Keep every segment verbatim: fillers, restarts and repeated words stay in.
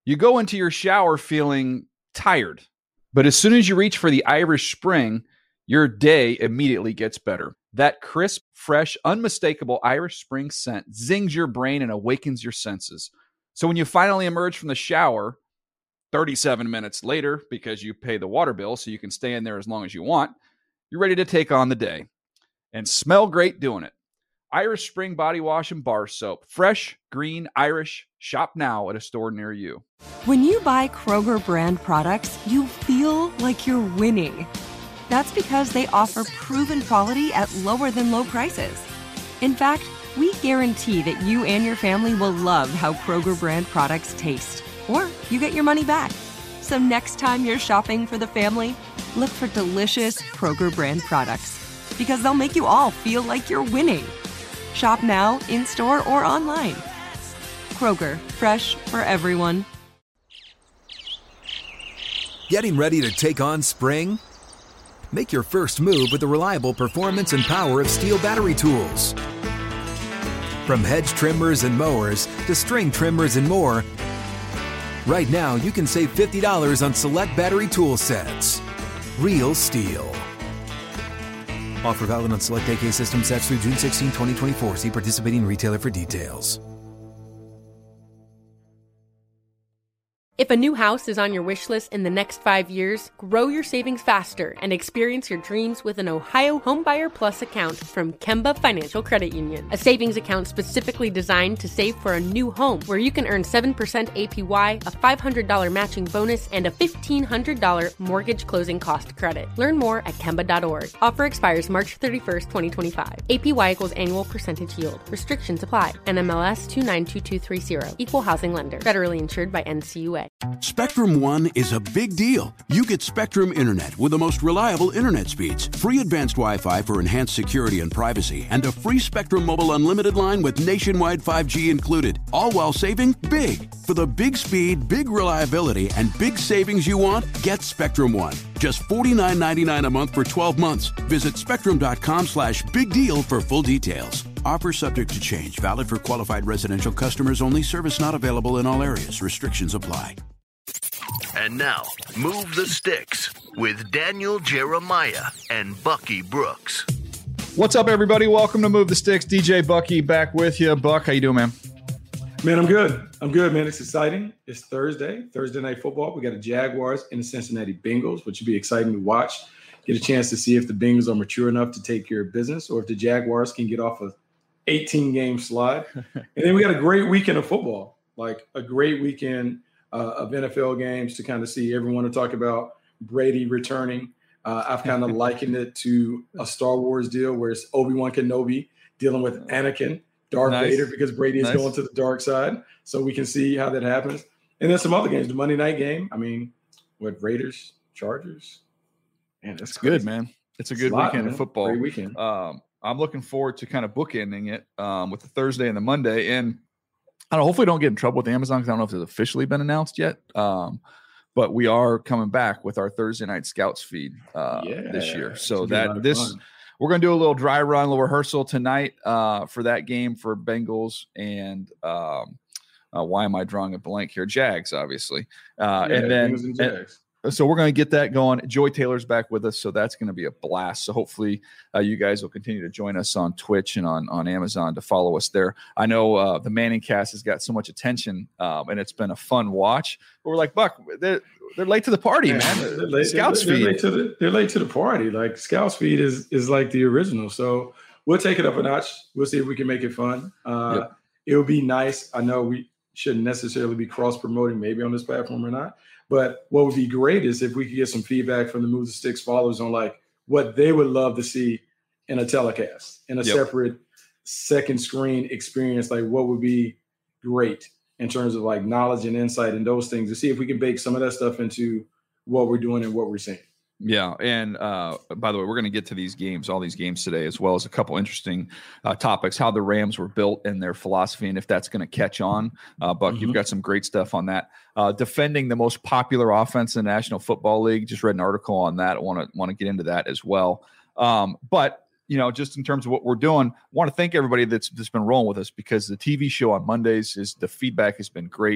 You go into your shower feeling tired, but as soon as you reach for the Irish Spring, your day immediately gets better. That crisp, fresh, unmistakable Irish Spring scent zings your brain and awakens your senses. So when you finally emerge from the shower, thirty-seven minutes later, because you pay the water bill so you can stay in there as long as you want, you're ready to take on the day and smell great doing it. Irish Spring Body Wash and Bar Soap. Fresh, green, Irish. Shop now at a store near you. When you buy Kroger brand products, you feel like you're winning. That's because they offer proven quality at lower than low prices. In fact, we guarantee that you and your family will love how Kroger brand products taste, or you get your money back. So next time you're shopping for the family, look for delicious Kroger brand products, because they'll make you all feel like you're winning. Shop now, in-store, or online. Kroger, fresh for everyone. Getting ready to take on spring? Make your first move with the reliable performance and power of Steel battery tools. From hedge trimmers and mowers to string trimmers and more, right now you can save fifty dollars on select battery tool sets. Real Steel. Offer valid on select A K system sets through June sixteenth, twenty twenty-four. See participating retailer for details. If a new house is on your wish list in the next five years, grow your savings faster and experience your dreams with an Ohio Homebuyer Plus account from Kemba Financial Credit Union. A savings account specifically designed to save for a new home, where you can earn seven percent A P Y, a five hundred dollars matching bonus, and a fifteen hundred dollars mortgage closing cost credit. Learn more at Kemba dot org. Offer expires March thirty-first, twenty twenty-five. A P Y equals annual percentage yield. Restrictions apply. N M L S two nine two two three zero. Equal housing lender. Federally insured by N C U A. Spectrum One is a big deal. You get Spectrum Internet with the most reliable internet speeds, free advanced Wi-Fi for enhanced security and privacy, and a free Spectrum Mobile Unlimited line with nationwide five G included, all while saving big. For the big speed, big reliability, and big savings you want, get Spectrum One. Just forty-nine ninety-nine a month for twelve months. Visit spectrum.com slash big deal for full details. Offer subject to change. Valid for qualified residential customers only. Service not available in all areas. Restrictions apply. And now, Move the Sticks with Daniel Jeremiah and Bucky Brooks. What's up, everybody? Welcome to Move the Sticks. D J Bucky back with you. Buck, how you doing, man? Man, I'm good. I'm good, man. It's exciting. It's Thursday, Thursday night football. We got the Jaguars and the Cincinnati Bengals, which should be exciting to watch. Get a chance to see if the Bengals are mature enough to take care of business, or if the Jaguars can get off a eighteen-game slide. And then we got a great weekend of football, like a great weekend uh, of N F L games to kind of see everyone to talk about Brady returning. Uh, I've kind of likened it to a Star Wars deal where it's Obi-Wan Kenobi dealing with Anakin, Darth nice. Vader, because Brady is nice. going to the dark side. So we can see how that happens. And then some other games, the Monday night game. I mean, what, Raiders, Chargers? Man, that's good, man. It's a good it's a lot, weekend man. of football. Great weekend. Um, I'm looking forward to kind of bookending it um, with the Thursday and the Monday. And I don't know, hopefully don't get in trouble with Amazon, because I don't know if it's officially been announced yet. Um, but we are coming back with our Thursday night Scouts feed uh, yeah, this year. So that this fun. We're going to do a little dry run, a little rehearsal tonight uh, for that game for Bengals and um, uh, why am I drawing a blank here? Jags, obviously. Uh, yeah, and then and Jags. So we're going to get that going. Joy Taylor's back with us, so that's going to be a blast. So hopefully uh, you guys will continue to join us on Twitch and on, on Amazon to follow us there. I know uh, the Manning cast has got so much attention, um, and it's been a fun watch. But we're like, Buck, they're, they're late to the party, man. man. They're late, Scouts they're, feed. They're late, to the, they're late to the party. Like, Scouts feed is is like the original. So we'll take it up a notch. We'll see if we can make it fun. Uh, yep. It would be nice. I know we shouldn't necessarily be cross-promoting maybe on this platform or not. But what would be great is if we could get some feedback from the Move the Sticks followers on like what they would love to see in a telecast, in a yep. separate second screen experience. Like, what would be great in terms of like knowledge and insight and those things, to see if we can bake some of that stuff into what we're doing and what we're seeing. Yeah. And uh, by the way, we're going to get to these games, all these games today, as well as a couple interesting uh, topics, how the Rams were built and their philosophy, and if that's going to catch on. Uh, Buck, mm-hmm. you've got some great stuff on that. Uh, defending the most popular offense in the National Football League. Just read an article on that. I want to want to get into that as well. Um, but, you know, just in terms of what we're doing, I want to thank everybody that's, that's been rolling with us, because the T V show on Mondays is the feedback has been great.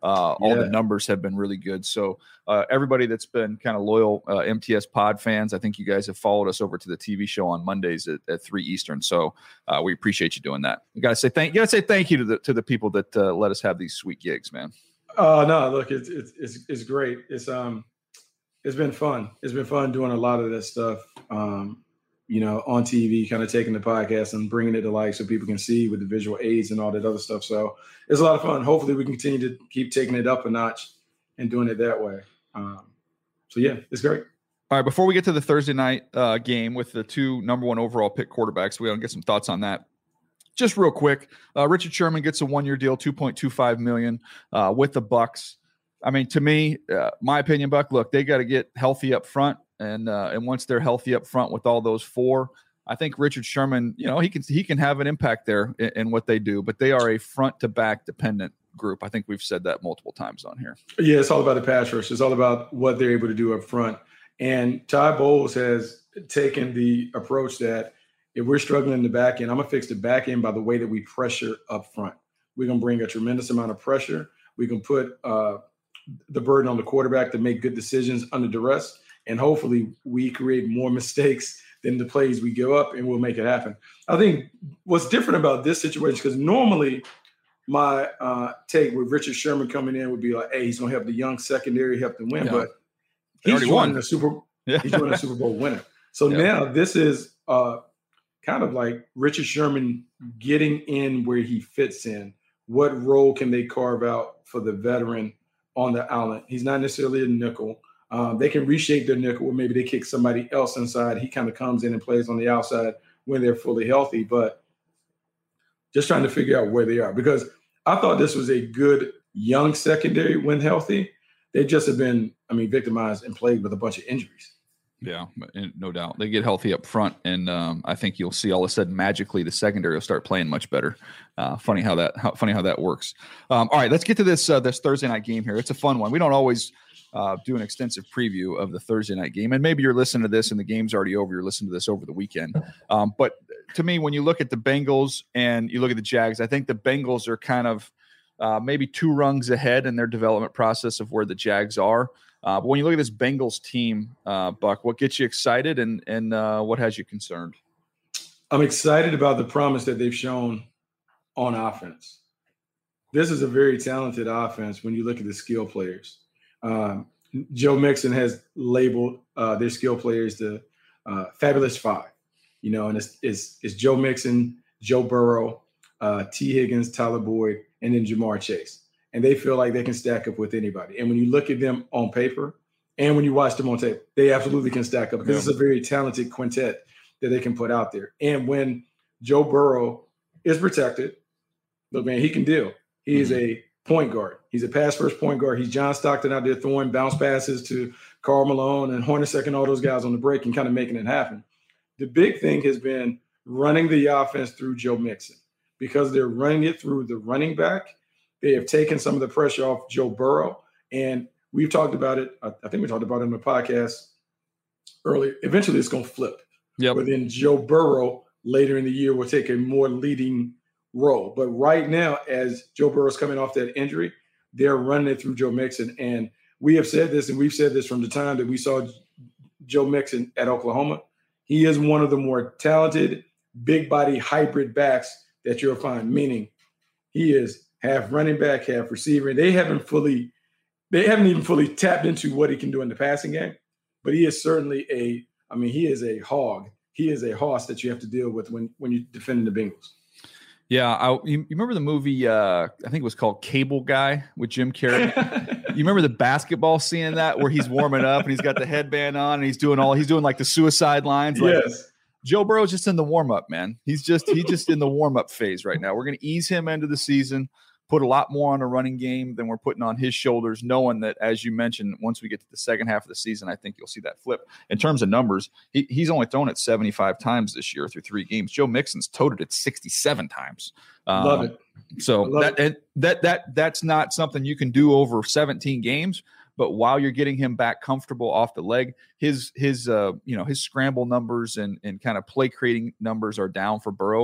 Uh, all Yeah. the numbers have been really good. So uh, everybody that's been kind of loyal uh, M T S pod fans, I think you guys have followed us over to the T V show on Mondays at, at three Eastern. So uh, we appreciate you doing that. You got to say thank you. Got to say thank you to the to the people that uh, let us have these sweet gigs, man. Oh uh, no, look, it's, it's it's it's great. It's um, it's been fun. It's been fun doing a lot of this stuff. Um, you know, on T V, kind of taking the podcast and bringing it to life so people can see with the visual aids and all that other stuff. So it's a lot of fun. Hopefully we can continue to keep taking it up a notch and doing it that way. Um, so yeah, it's great. All right, before we get to the Thursday night uh, game with the two number one overall pick quarterbacks, we want to get some thoughts on that. Just real quick, uh, Richard Sherman gets a one-year deal, two point two five million dollars uh, with the Bucs. I mean, to me, uh, my opinion, Buck, look, they got to get healthy up front. And uh, and once they're healthy up front with all those four, I think Richard Sherman, you know, he can he can have an impact there in, in what they do. But they are a front to back dependent group. I think we've said that multiple times on here. Yeah, it's all about the pass rush. It's all about what they're able to do up front. And Ty Bowles has taken the approach that if we're struggling in the back end, I'm gonna fix the back end by the way that we pressure up front. We're gonna bring a tremendous amount of pressure. We can put uh, the burden on the quarterback to make good decisions under duress. And hopefully we create more mistakes than the plays we give up, and we'll make it happen. I think what's different about this situation, because normally my uh, take with Richard Sherman coming in would be like, hey, he's going to help the young secondary, help them win. Yeah. But They he's already won. joining a Super, Yeah. he's joining a Super Bowl winner. So Yeah. now this is uh, kind of like Richard Sherman getting in where he fits in. What role can they carve out for the veteran on the island? He's not necessarily a nickel. Um, they can reshape their nickel, or maybe they kick somebody else inside. He kind of comes in and plays on the outside when they're fully healthy, but just trying to figure out where they are, because I thought this was a good young secondary when healthy. They just have been, I mean, victimized and plagued with a bunch of injuries. Yeah, no doubt. They get healthy up front, and um, I think you'll see all of a sudden magically the secondary will start playing much better. Uh, funny how that how, funny how that works. Um, all right, let's get to this uh, this Thursday night game here. It's a fun one. We don't always uh, do an extensive preview of the Thursday night game, and maybe you're listening to this and the game's already over. You're listening to this over the weekend. Um, but to me, when you look at the Bengals and you look at the Jags, I think the Bengals are kind of uh, maybe two rungs ahead in their development process of where the Jags are. Uh, but when you look at this Bengals team, uh, Buck, what gets you excited and and uh, what has you concerned? I'm excited about the promise that they've shown on offense. This is a very talented offense when you look at the skill players. Um, Joe Mixon has labeled uh, their skill players the uh, Fabulous Five. You know, and it's, it's, it's Joe Mixon, Joe Burrow, uh, T. Higgins, Tyler Boyd, and then Jamar Chase. And they feel like they can stack up with anybody. And when you look at them on paper and when you watch them on tape, they absolutely can stack up, because yeah. it's a very talented quintet that they can put out there. And when Joe Burrow is protected, look, man, he can deal. He mm-hmm. is a point guard. He's a pass-first point guard. He's John Stockton out there throwing bounce passes to Karl Malone and Hornacek and all those guys on the break and kind of making it happen. The big thing has been running the offense through Joe Mixon, because they're running it through the running back. They have taken some of the pressure off Joe Burrow, and we've talked about it. I think we talked about it in the podcast earlier. Eventually, it's going to flip. Yeah. But then Joe Burrow later in the year will take a more leading role. But right now, as Joe Burrow's coming off that injury, they're running it through Joe Mixon. And we have said this, and we've said this from the time that we saw Joe Mixon at Oklahoma. He is one of the more talented, big body hybrid backs that you'll find, meaning he is half running back, half receiver. They haven't fully, they haven't even fully tapped into what he can do in the passing game, but he is certainly a, I mean, he is a hog. He is a horse that you have to deal with when, when you're defending the Bengals. Yeah. I, you, you remember the movie, uh, I think it was called Cable Guy with Jim Carrey. You remember the basketball scene in that where he's warming up and he's got the headband on and he's doing all, he's doing like the suicide lines. Like, yes. Joe Burrow's just in the warm-up, man. He's just he's just in the warm-up phase right now. We're going to ease him into the season, put a lot more on a running game than we're putting on his shoulders, knowing that, as you mentioned, once we get to the second half of the season, I think you'll see that flip. In terms of numbers, he, he's only thrown it seventy-five times this year through three games. Joe Mixon's toted it sixty-seven times. Um, Love it. So Love that, it. that that that's not something you can do over seventeen games. But while you're getting him back comfortable off the leg, his his uh you know his scramble numbers and and kind of play creating numbers are down for Burrow.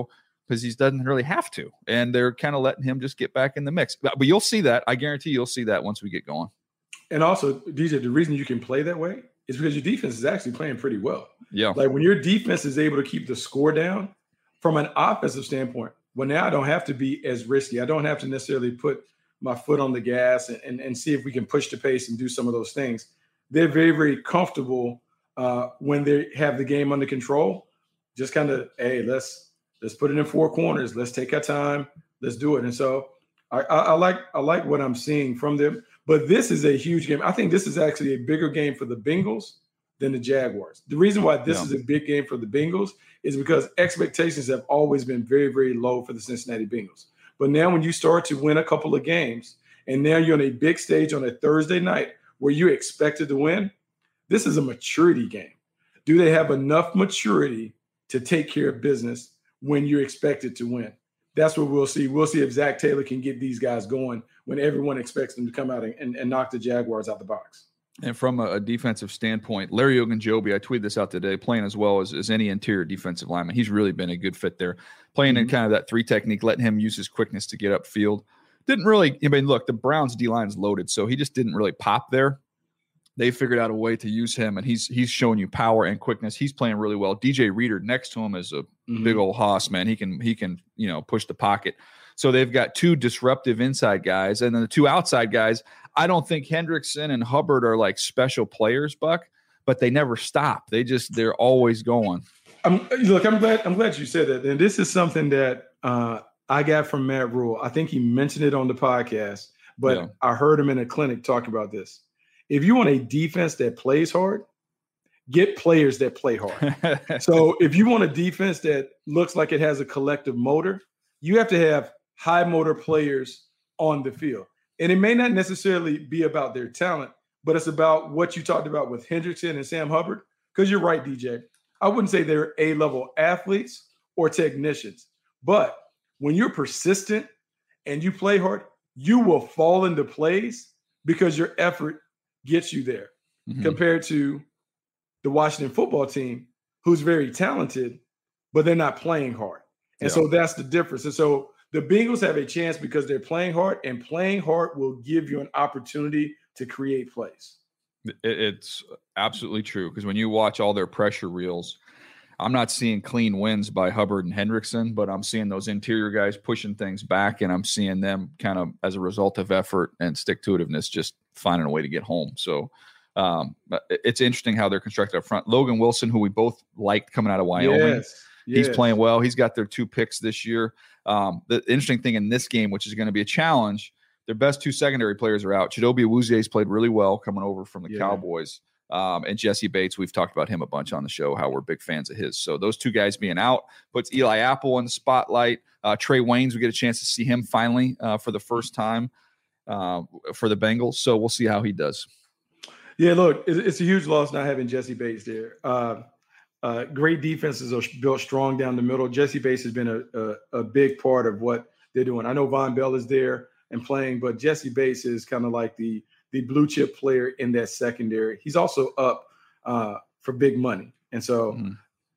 because he doesn't really have to. And they're kind of letting him just get back in the mix. But, but you'll see that. I guarantee you'll see that once we get going. And also, D J, the reason you can play that way is because your defense is actually playing pretty well. Yeah. Like when your defense is able to keep the score down from an offensive standpoint, well, now I don't have to be as risky. I don't have to necessarily put my foot on the gas and, and, and see if we can push the pace and do some of those things. They're very, very comfortable uh, when they have the game under control. Just kind of, hey, let's let's put it in four corners. Let's take our time. Let's do it. And so I, I, I like I like what I'm seeing from them. But this is a huge game. I think this is actually a bigger game for the Bengals than the Jaguars. The reason why this yeah. is a big game for the Bengals is because expectations have always been very, very low for the Cincinnati Bengals. But now when you start to win a couple of games, and now you're on a big stage on a Thursday night where you're expected to win, this is a maturity game. Do they have enough maturity to take care of business when you're expected to win? That's what we'll see. We'll see if Zach Taylor can get these guys going when everyone expects them to come out and, and, and knock the Jaguars out the box. And from a, a defensive standpoint, Larry Ogunjobi, I tweeted this out today, playing as well as, as any interior defensive lineman. He's really been a good fit there. Playing mm-hmm. in kind of that three technique, letting him use his quickness to get upfield. Didn't really, I mean, look, the Browns D-line is loaded, so he just didn't really pop there. They figured out a way to use him, and he's he's showing you power and quickness. He's playing really well. D J Reader next to him is a mm-hmm. big old hoss, man. He can he can you know push the pocket. So they've got two disruptive inside guys, and then the two outside guys. I don't think Hendrickson and Hubbard are like special players, Buck, but they never stop. They just they're always going. I'm, look, I'm glad I'm glad you said that, and this is something that uh, I got from Matt Rule. I think he mentioned it on the podcast, but yeah. I heard him in a clinic talk about this. If you want a defense that plays hard, get players that play hard. So if you want a defense that looks like it has a collective motor, you have to have high motor players on the field. And it may not necessarily be about their talent, but it's about what you talked about with Hendrickson and Sam Hubbard. Because you're right, D J. I wouldn't say they're A-level athletes or technicians. But when you're persistent and you play hard, you will fall into plays because your effort gets you there mm-hmm. compared to the Washington football team, who's very talented, but they're not playing hard. And yeah. so that's the difference. And so the Bengals have a chance because they're playing hard, and playing hard will give you an opportunity to create plays. It's absolutely true, because when you watch all their pressure reels, I'm not seeing clean wins by Hubbard and Hendrickson, but I'm seeing those interior guys pushing things back, and I'm seeing them kind of, as a result of effort and stick-to-itiveness, just finding a way to get home. So um, it's interesting how they're constructed up front. Logan Wilson, who we both liked coming out of Wyoming, yes, yes. he's playing well. He's got their two picks this year. Um, the interesting thing in this game, which is going to be a challenge, their best two secondary players are out. Chidobe Awuzie's played really well coming over from the yeah. Cowboys. Um, and Jesse Bates, we've talked about him a bunch on the show, how we're big fans of his. So those two guys being out puts Eli Apple in the spotlight. Uh, Trey Waynes, we get a chance to see him finally uh, for the first time uh, for the Bengals. So we'll see how he does. Yeah, look, it's a huge loss not having Jesse Bates there. Uh, uh, great defenses are built strong down the middle. Jesse Bates has been a, a, a big part of what they're doing. I know Von Bell is there and playing, but Jesse Bates is kind of like the the blue chip player in that secondary. He's also up uh, for big money. And so mm-hmm.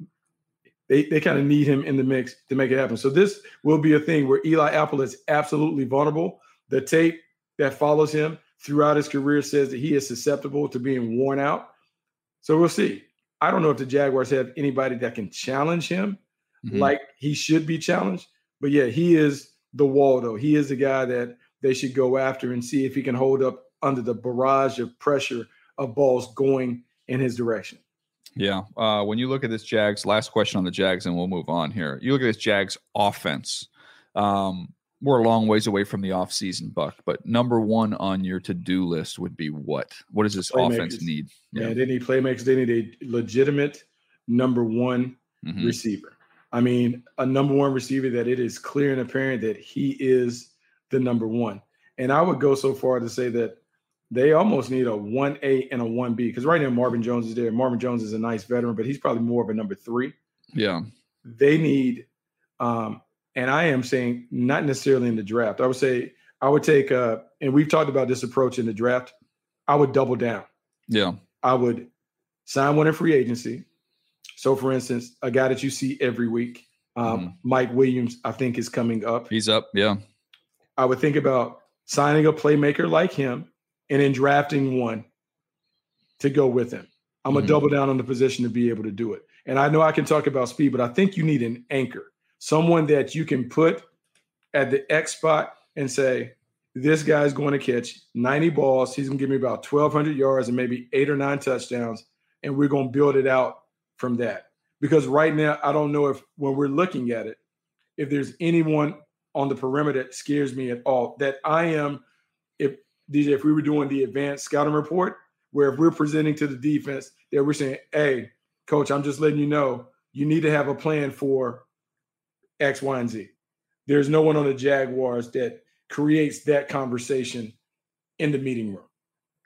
they, they kind of need him in the mix to make it happen. So this will be a thing where Eli Apple is absolutely vulnerable. The tape that follows him throughout his career says that he is susceptible to being worn out. So we'll see. I don't know if the Jaguars have anybody that can challenge him mm-hmm. like he should be challenged. But yeah, he is the Waldo. He is the guy that they should go after and see if he can hold up under the barrage of pressure of balls going in his direction. Yeah. Uh, when you look at this Jags, last question on the Jags, and we'll move on here. You look at this Jags offense. Um, we're a long ways away from the offseason, Buck, but number one on your to-do list would be what? What does this playmakers. offense need? Yeah, yeah, they need playmakers. They need a legitimate number one mm-hmm. receiver. I mean, a number one receiver that it is clear and apparent that he is the number one. And I would go so far to say that they almost need a one A and a one B, because right now Marvin Jones is there. Marvin Jones is a nice veteran, but he's probably more of a number three. Yeah. They need, um, and I am saying not necessarily in the draft. I would say I would take, uh, and we've talked about this approach in the draft. I would double down. Yeah. I would sign one in free agency. So, for instance, a guy that you see every week, Um, Mm. Mike Williams, I think, is coming up. He's up. Yeah. I would think about signing a playmaker like him and then drafting one to go with him. I'm going to Mhm. double down on the position to be able to do it. And I know I can talk about speed, but I think you need an anchor, someone that you can put at the X spot and say, this guy's going to catch ninety balls. He's going to give me about twelve hundred yards and maybe eight or nine touchdowns. And we're going to build it out from that. Because right now, I don't know if when we're looking at it, if there's anyone on the perimeter that scares me at all. That I am, if D J, if we were doing the advanced scouting report, where if we're presenting to the defense, that we're saying, hey, coach, I'm just letting you know, you need to have a plan for X, Y, and Z. There's no one on the Jaguars that creates that conversation in the meeting room.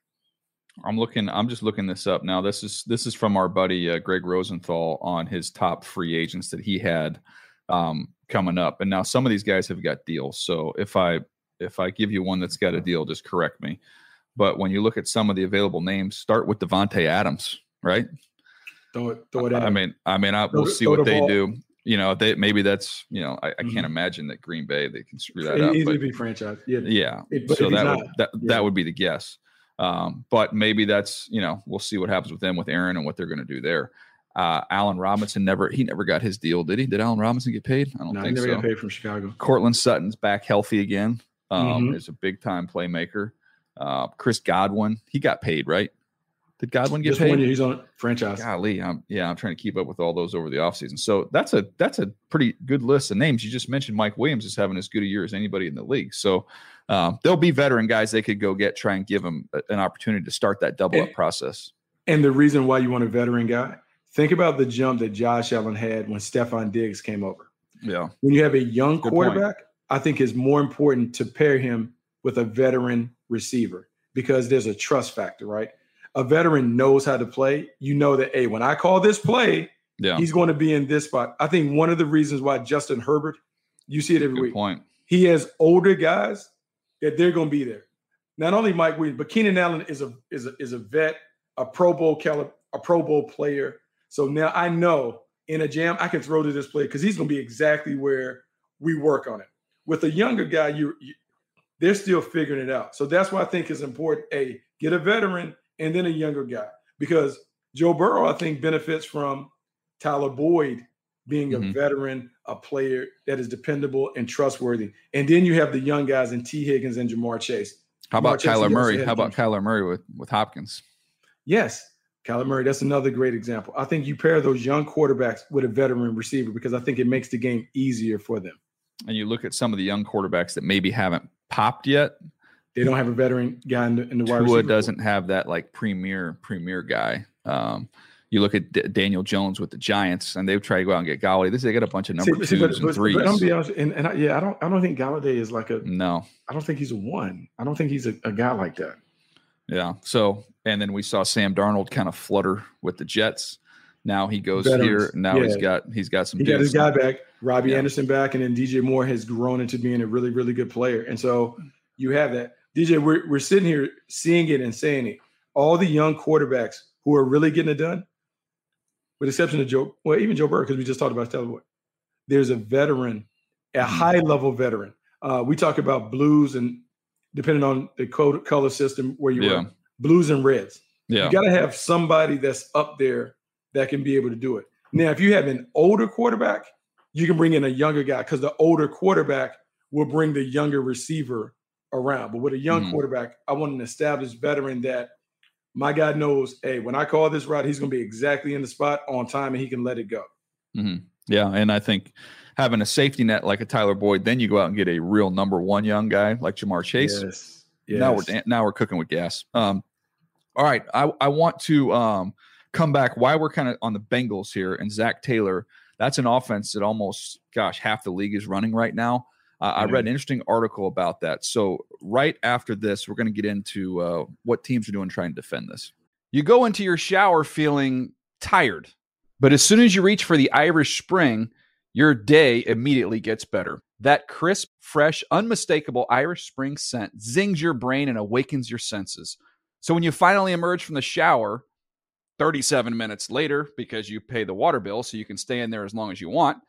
I'm looking. I'm just looking this up now. This is this is from our buddy uh, Greg Rosenthal on his top free agents that he had um, coming up. And now some of these guys have got deals. So if I if I give you one that's got a deal, just correct me. But when you look at some of the available names, start with Devontae Adams, right? Throw it, throw it I, out. I mean, I mean, I, Throw we'll it- see throw what the they ball. do. You know, they maybe that's you know, I, I Mhm. can't imagine that Green Bay they can screw that It up. easily But be franchise. Yeah. yeah, It- but so if he's that would not, that yeah. that would be the guess. Um, but maybe that's you know we'll see what happens with them with Aaron and what they're going to do there. Uh, Allen Robinson never he never got his deal, did he? Did Allen Robinson get paid? I don't No, he think never so. got paid from Chicago. Cortland Sutton's back healthy again. Um, Mhm. Is a big time playmaker. Uh, Chris Godwin, he got paid, right? Did Godwin get Just paid? one year, he's on franchise. Golly, I'm, yeah, I'm trying to keep up with all those over the offseason. So that's a that's a pretty good list of names. You just mentioned Mike Williams is having as good a year as anybody in the league. So um, there'll be veteran guys they could go get, try and give them a- an opportunity to start that double up And- process. And the reason why you want a veteran guy, think about the jump that Josh Allen had when Stephon Diggs came over. Yeah, When you have a young Good point. quarterback, I think it's more important to pair him with a veteran receiver because there's a trust factor, right? A veteran knows how to play. You know that, hey, when I call this play, yeah, he's going to be in this spot. I think one of the reasons why Justin Herbert, you see it every good week, point. he has older guys that they're going to be there. Not only Mike Williams, but Keenan Allen is a is a, is a vet, a Pro Bowl caliber, a Pro Bowl player. So now I know in a jam I can throw to this play because he's going to be exactly where we work on it. With a younger guy, you, you they're still figuring it out. So that's why I think it's important. A get a veteran and then a younger guy because Joe Burrow I think benefits from Tyler Boyd being a Mhm. veteran, a player that is dependable and trustworthy. And then you have the young guys in T. Higgins and Jamar Chase. How about Jamar Chase, Kyler he also Murray? had How about a- Kyler Murray with with Hopkins? Yes, Kyler Murray. That's another great example. I think you pair those young quarterbacks with a veteran receiver because I think it makes the game easier for them. And you look at some of the young quarterbacks that maybe haven't popped yet. They don't have a veteran guy in the, in the wide Tua receiver. doesn't have that like premier premier guy. Um, you look at D- Daniel Jones with the Giants, and they've tried to go out and get Golladay. This they got a bunch of number See, twos see, but, and but, threes. but I'm gonna be honest, and, and I, yeah, I don't, I don't think Galladay is like a. no, I don't think he's a one. I don't think he's a, a guy like that. yeah. So, and then we saw Sam Darnold kind of flutter with the Jets. Now he goes Veterans, here. Now he's yeah. got he's got some. He got his dudes. guy back, Robbie Yeah. Anderson back, and then D J Moore has grown into being a really, really good player. And so you have that. D J, we're, we're sitting here seeing it and saying it. All the young quarterbacks who are really getting it done, with the exception of Joe, well, even Joe Burrow, because we just talked about Tyler Boyd. There's a veteran, a Mm-hmm. high-level veteran. Uh, we talk about blues and depending on the code, color system where you Yeah. are, blues and reds. Yeah, You got to have somebody that's up there that can be able to do it. Now, if you have an older quarterback, you can bring in a younger guy because the older quarterback will bring the younger receiver around. But with a young Mhm. quarterback, I want an established veteran that my guy knows, hey, when I call this route, he's going to be exactly in the spot on time and he can let it go. Mhm. yeah. And I think having a safety net like a Tyler Boyd, then you go out and get a real number one young guy like Jamar Chase. Yes. Now we're Yes. dan- now we're cooking with gas. Um, all right, I, I want to um, come back. Why we're kind of on the Bengals here and Zach Taylor. That's an offense that almost, gosh, half the league is running right now. Uh, I read an interesting article about that. So right after this, we're going to get into uh, what teams are doing trying to defend this. You go into your shower feeling tired, but as soon as you reach for the Irish Spring, your day immediately gets better. That crisp, fresh, unmistakable Irish Spring scent zings your brain and awakens your senses. So when you finally emerge from the shower, thirty-seven minutes later, because you pay the water bill so you can stay in there as long as you want,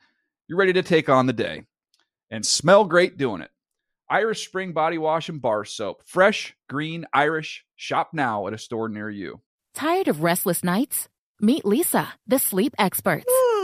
you're ready to take on the day and smell great doing it. Irish Spring Body Wash and Bar Soap. Fresh, green, Irish. Shop now at a store near you. Tired of restless nights? Meet Lisa, the sleep experts.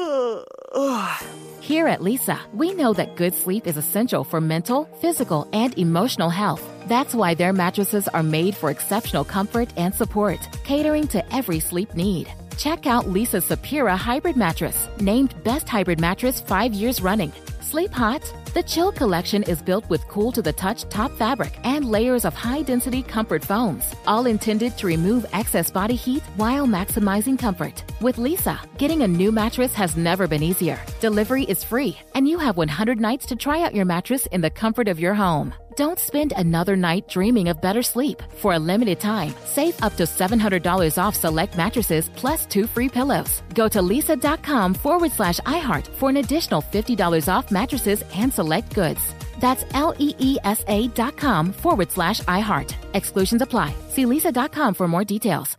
Here at Lisa, we know that good sleep is essential for mental, physical, and emotional health. That's why their mattresses are made for exceptional comfort and support, catering to every sleep need. Check out Lisa's Sapira Hybrid Mattress, named Best Hybrid Mattress five years running. Sleep hot? The Chill Collection is built with cool-to-the-touch top fabric and layers of high-density comfort foams, all intended to remove excess body heat while maximizing comfort. With Lisa, getting a new mattress has never been easier. Delivery is free, and you have one hundred nights to try out your mattress in the comfort of your home. Don't spend another night dreaming of better sleep. For a limited time, save up to seven hundred dollars off select mattresses plus two free pillows. Go to lisa.com forward slash iHeart for an additional fifty dollars off mattresses and select goods. That's L-E-E-S-A dot com forward slash iHeart. Exclusions apply. See lisa dot com for more details.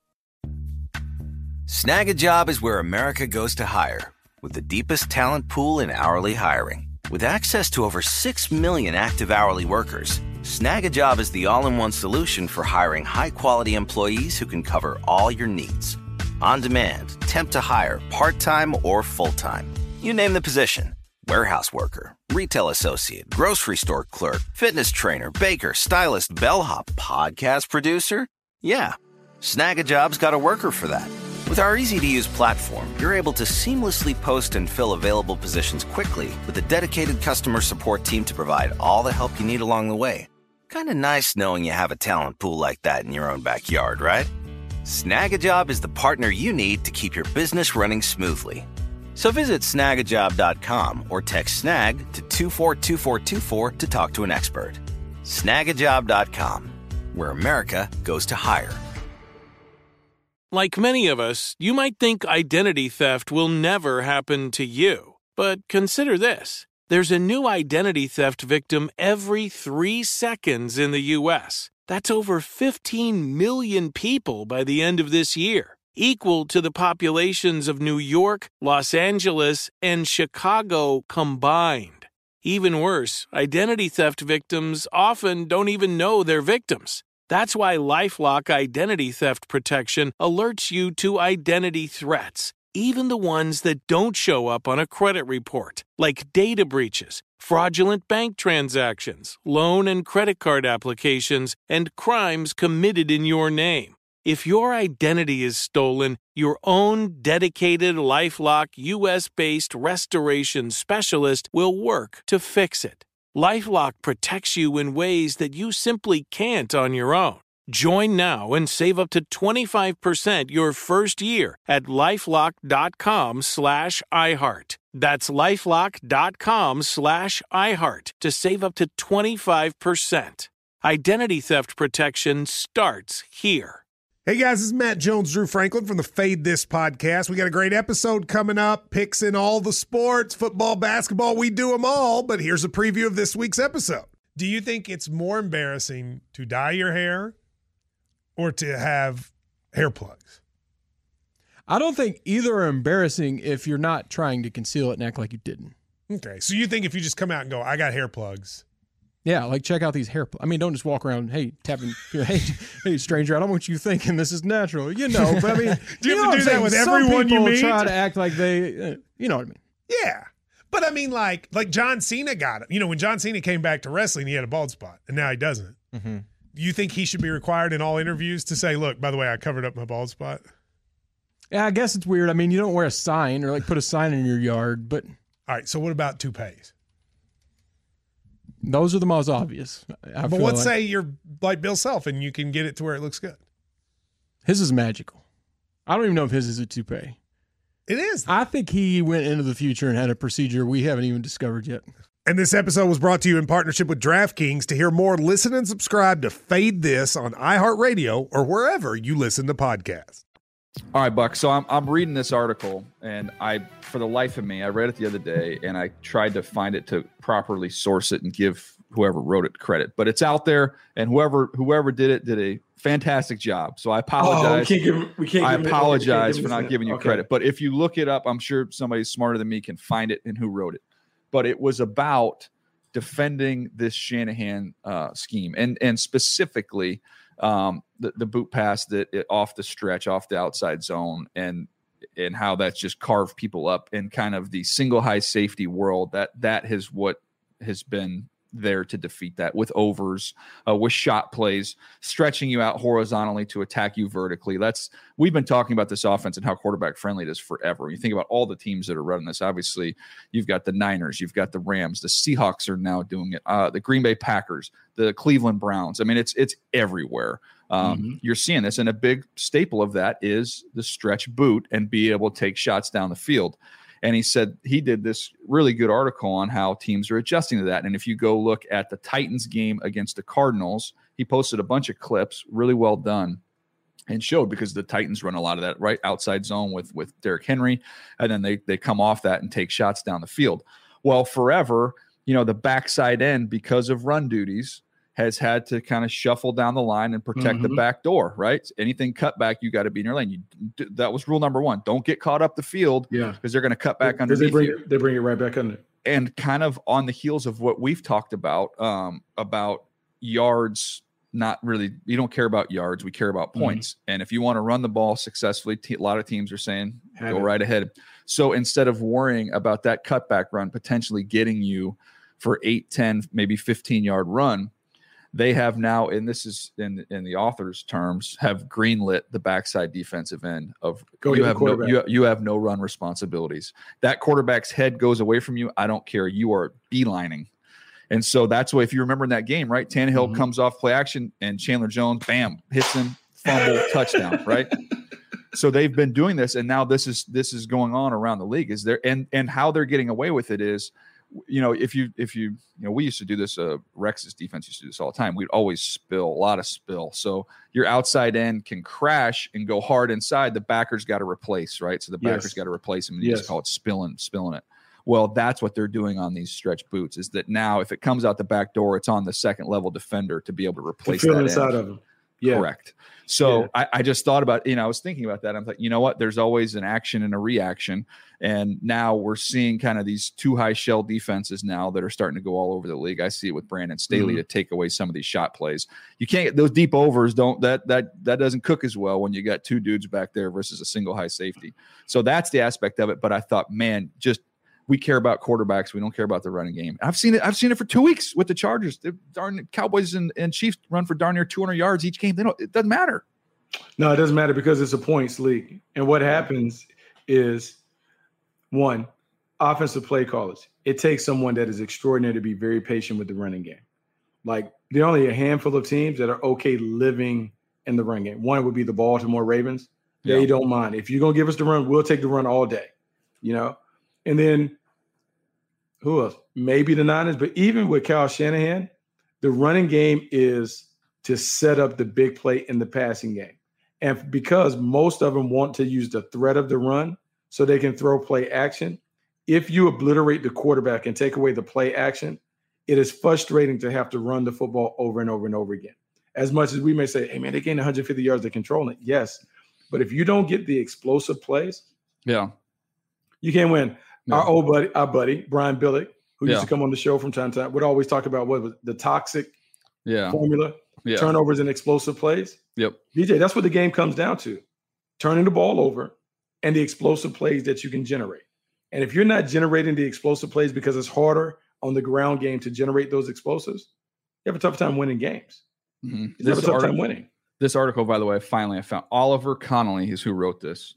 Snag a Job is where America goes to hire, with the deepest talent pool in hourly hiring. With access to over six million active hourly workers, Snag a Job is the all-in-one solution for hiring high-quality employees who can cover all your needs. On demand, temp to hire, part-time or full-time. You name the position. Warehouse worker, retail associate, grocery store clerk, fitness trainer, baker, stylist, bellhop, podcast producer. Yeah, Snag a Job's got a worker for that. With our easy-to-use platform, you're able to seamlessly post and fill available positions quickly with a dedicated customer support team to provide all the help you need along the way. Kind of nice knowing you have a talent pool like that in your own backyard, right? Snag a Job is the partner you need to keep your business running smoothly. So visit snag a job dot com or text SNAG to two four two four two four to talk to an expert. snag a job dot com, where America goes to hire. Like many of us, you might think identity theft will never happen to you. But consider this. There's a new identity theft victim every three seconds in the U S. That's over fifteen million people by the end of this year, equal to the populations of New York, Los Angeles, and Chicago combined. Even worse, identity theft victims often don't even know they're victims. That's why LifeLock Identity Theft Protection alerts you to identity threats, even the ones that don't show up on a credit report, like data breaches, fraudulent bank transactions, loan and credit card applications, and crimes committed in your name. If your identity is stolen, your own dedicated LifeLock U S-based restoration specialist will work to fix it. LifeLock protects you in ways that you simply can't on your own. Join now and save up to twenty-five percent your first year at LifeLock.com slash iHeart. That's LifeLock.com slash iHeart to save up to twenty-five percent. Identity theft protection starts here. Hey guys, this is Matt Jones, Drew Franklin from the Fade This podcast. We got a great episode coming up, picks in all the sports, football, basketball, we do them all, but here's a preview of this week's episode. Do you think it's more embarrassing to dye your hair or to have hair plugs? I don't think either are embarrassing if you're not trying to conceal it and act like you didn't. Okay, so you think if you just come out and go, I got hair plugs. Yeah, like check out these hair plugs. I mean, don't just walk around, hey, tapping, hey, hey, stranger, I don't want you thinking this is natural. You know, but I mean, do you, you have to do that with everyone you meet? Try to act like they, uh, you know what I mean? Yeah, but I mean, like, like John Cena got it. You know, when John Cena came back to wrestling, he had a bald spot, and now he doesn't. Mm-hmm. You think he should be required in all interviews to say, look, by the way, I covered up my bald spot? Yeah, I guess it's weird. I mean, you don't wear a sign or like put a sign in your yard, but. All right, so what about toupees? Those are the most obvious. I but let's like. say you're like Bill Self and you can get it to where it looks good. His is magical. I don't even know if his is a toupee. It is. I think he went into the future and had a procedure we haven't even discovered yet. And this episode was brought to you in partnership with DraftKings. To hear more, listen and subscribe to Fade This on iHeartRadio or wherever you listen to podcasts. All right, Buck. So I'm I'm reading this article, and I, for the life of me, I read it the other day, and I tried to find it to properly source it and give whoever wrote it credit, but it's out there, and whoever whoever did it did a fantastic job. So I apologize. Oh, we can't give, we can't I give apologize it, for not giving you okay. credit. But if you look it up, I'm sure somebody smarter than me can find it and who wrote it. But it was about defending this Shanahan uh, scheme, and and specifically um, the, the boot pass that it, off the stretch, off the outside zone, and and how that's just carved people up in kind of the single high safety world. That that is what has been there to defeat that with overs, uh, with shot plays, stretching you out horizontally to attack you vertically. That's we've been talking about this offense and how quarterback friendly it is forever. You think about all the teams that are running this. Obviously, you've got the Niners, you've got the Rams, the Seahawks are now doing it, uh, the Green Bay Packers, the Cleveland Browns. I mean, it's it's everywhere. Um, mm-hmm. You're seeing this, and a big staple of that is the stretch boot and be able to take shots down the field. And he said he did this really good article on how teams are adjusting to that. And if you go look at the Titans game against the Cardinals, he posted a bunch of clips, really well done, and showed because the Titans run a lot of that right outside zone with, with Derrick Henry. And then they, they come off that and take shots down the field. Well, forever, you know, the backside end, because of run duties, has had to kind of shuffle down the line and protect mm-hmm. the back door, right? Anything cut back, you got to be in your lane. You, that was rule number one. Don't get caught up the field yeah. because they're going to cut back underneath they bring you. It, they bring it right back under. And kind of on the heels of what we've talked about, um, about yards, not really, you don't care about yards. We care about points. Mm-hmm. And if you want to run the ball successfully, t- a lot of teams are saying, Have go it. right ahead. So instead of worrying about that cutback run potentially getting you for eight, ten, maybe fifteen-yard run, they have now, and this is in in the author's terms, have greenlit the backside defensive end of Go you have no you, you have no run responsibilities. That quarterback's head goes away from you. I don't care. You are beelining. And so that's why, if you remember in that game, right? Tannehill mm-hmm. comes off play action and Chandler Jones, bam, hits him, fumble, touchdown, right? So they've been doing this, and now this is this is going on around the league. Is there and and how they're getting away with it is, you know, if you, if you, you know, we used to do this, uh, Rex's defense used to do this all the time. We'd always spill, a lot of spill. So your outside end can crash and go hard inside. The backer's got to replace, right? So the backer's yes. got to replace him. And you yes. just call it spilling, spilling it. Well, that's what they're doing on these stretch boots, is that now if it comes out the back door, it's on the second level defender to be able to replace to that inside end. of him. Yeah. Correct. So yeah. I, I just thought about, you know, I was thinking about that. I'm like, you know what? There's always an action and a reaction. And now we're seeing kind of these two high shell defenses now that are starting to go all over the league. I see it with Brandon Staley mm-hmm. to take away some of these shot plays. You can't get those deep overs. Don't that, that, that doesn't cook as well when you got two dudes back there versus a single high safety. So that's the aspect of it. But I thought, man, just, we care about quarterbacks. We don't care about the running game. I've seen it. I've seen it for two weeks with the Chargers. The darn Cowboys and, and Chiefs run for darn near two hundred yards each game. They don't. It doesn't matter. No, it doesn't matter because it's a points league. And what happens is, one, offensive play callers. It takes someone that is extraordinary to be very patient with the running game. Like, there are only a handful of teams that are okay living in the run game. One would be the Baltimore Ravens. They yeah. don't mind. If you're gonna give us the run, we'll take the run all day. You know. And then who else? Maybe the Niners. But even with Kyle Shanahan, the running game is to set up the big play in the passing game. And because most of them want to use the threat of the run so they can throw play action, if you obliterate the quarterback and take away the play action, it is frustrating to have to run the football over and over and over again. As much as we may say, hey, man, they gained one hundred fifty yards, they're controlling it. Yes. But if you don't get the explosive plays, yeah, you can't win. No. Our old buddy, our buddy, Brian Billick, who yeah. used to come on the show from time to time, would always talk about what was the toxic yeah. formula, yeah. turnovers and explosive plays. Yep. D J, that's what the game comes down to. Turning the ball over and the explosive plays that you can generate. And if you're not generating the explosive plays because it's harder on the ground game to generate those explosives, you have a tough time winning games. Mm-hmm. You have a tough article, time winning. This article, by the way, finally I found. Oliver Connolly is who wrote this.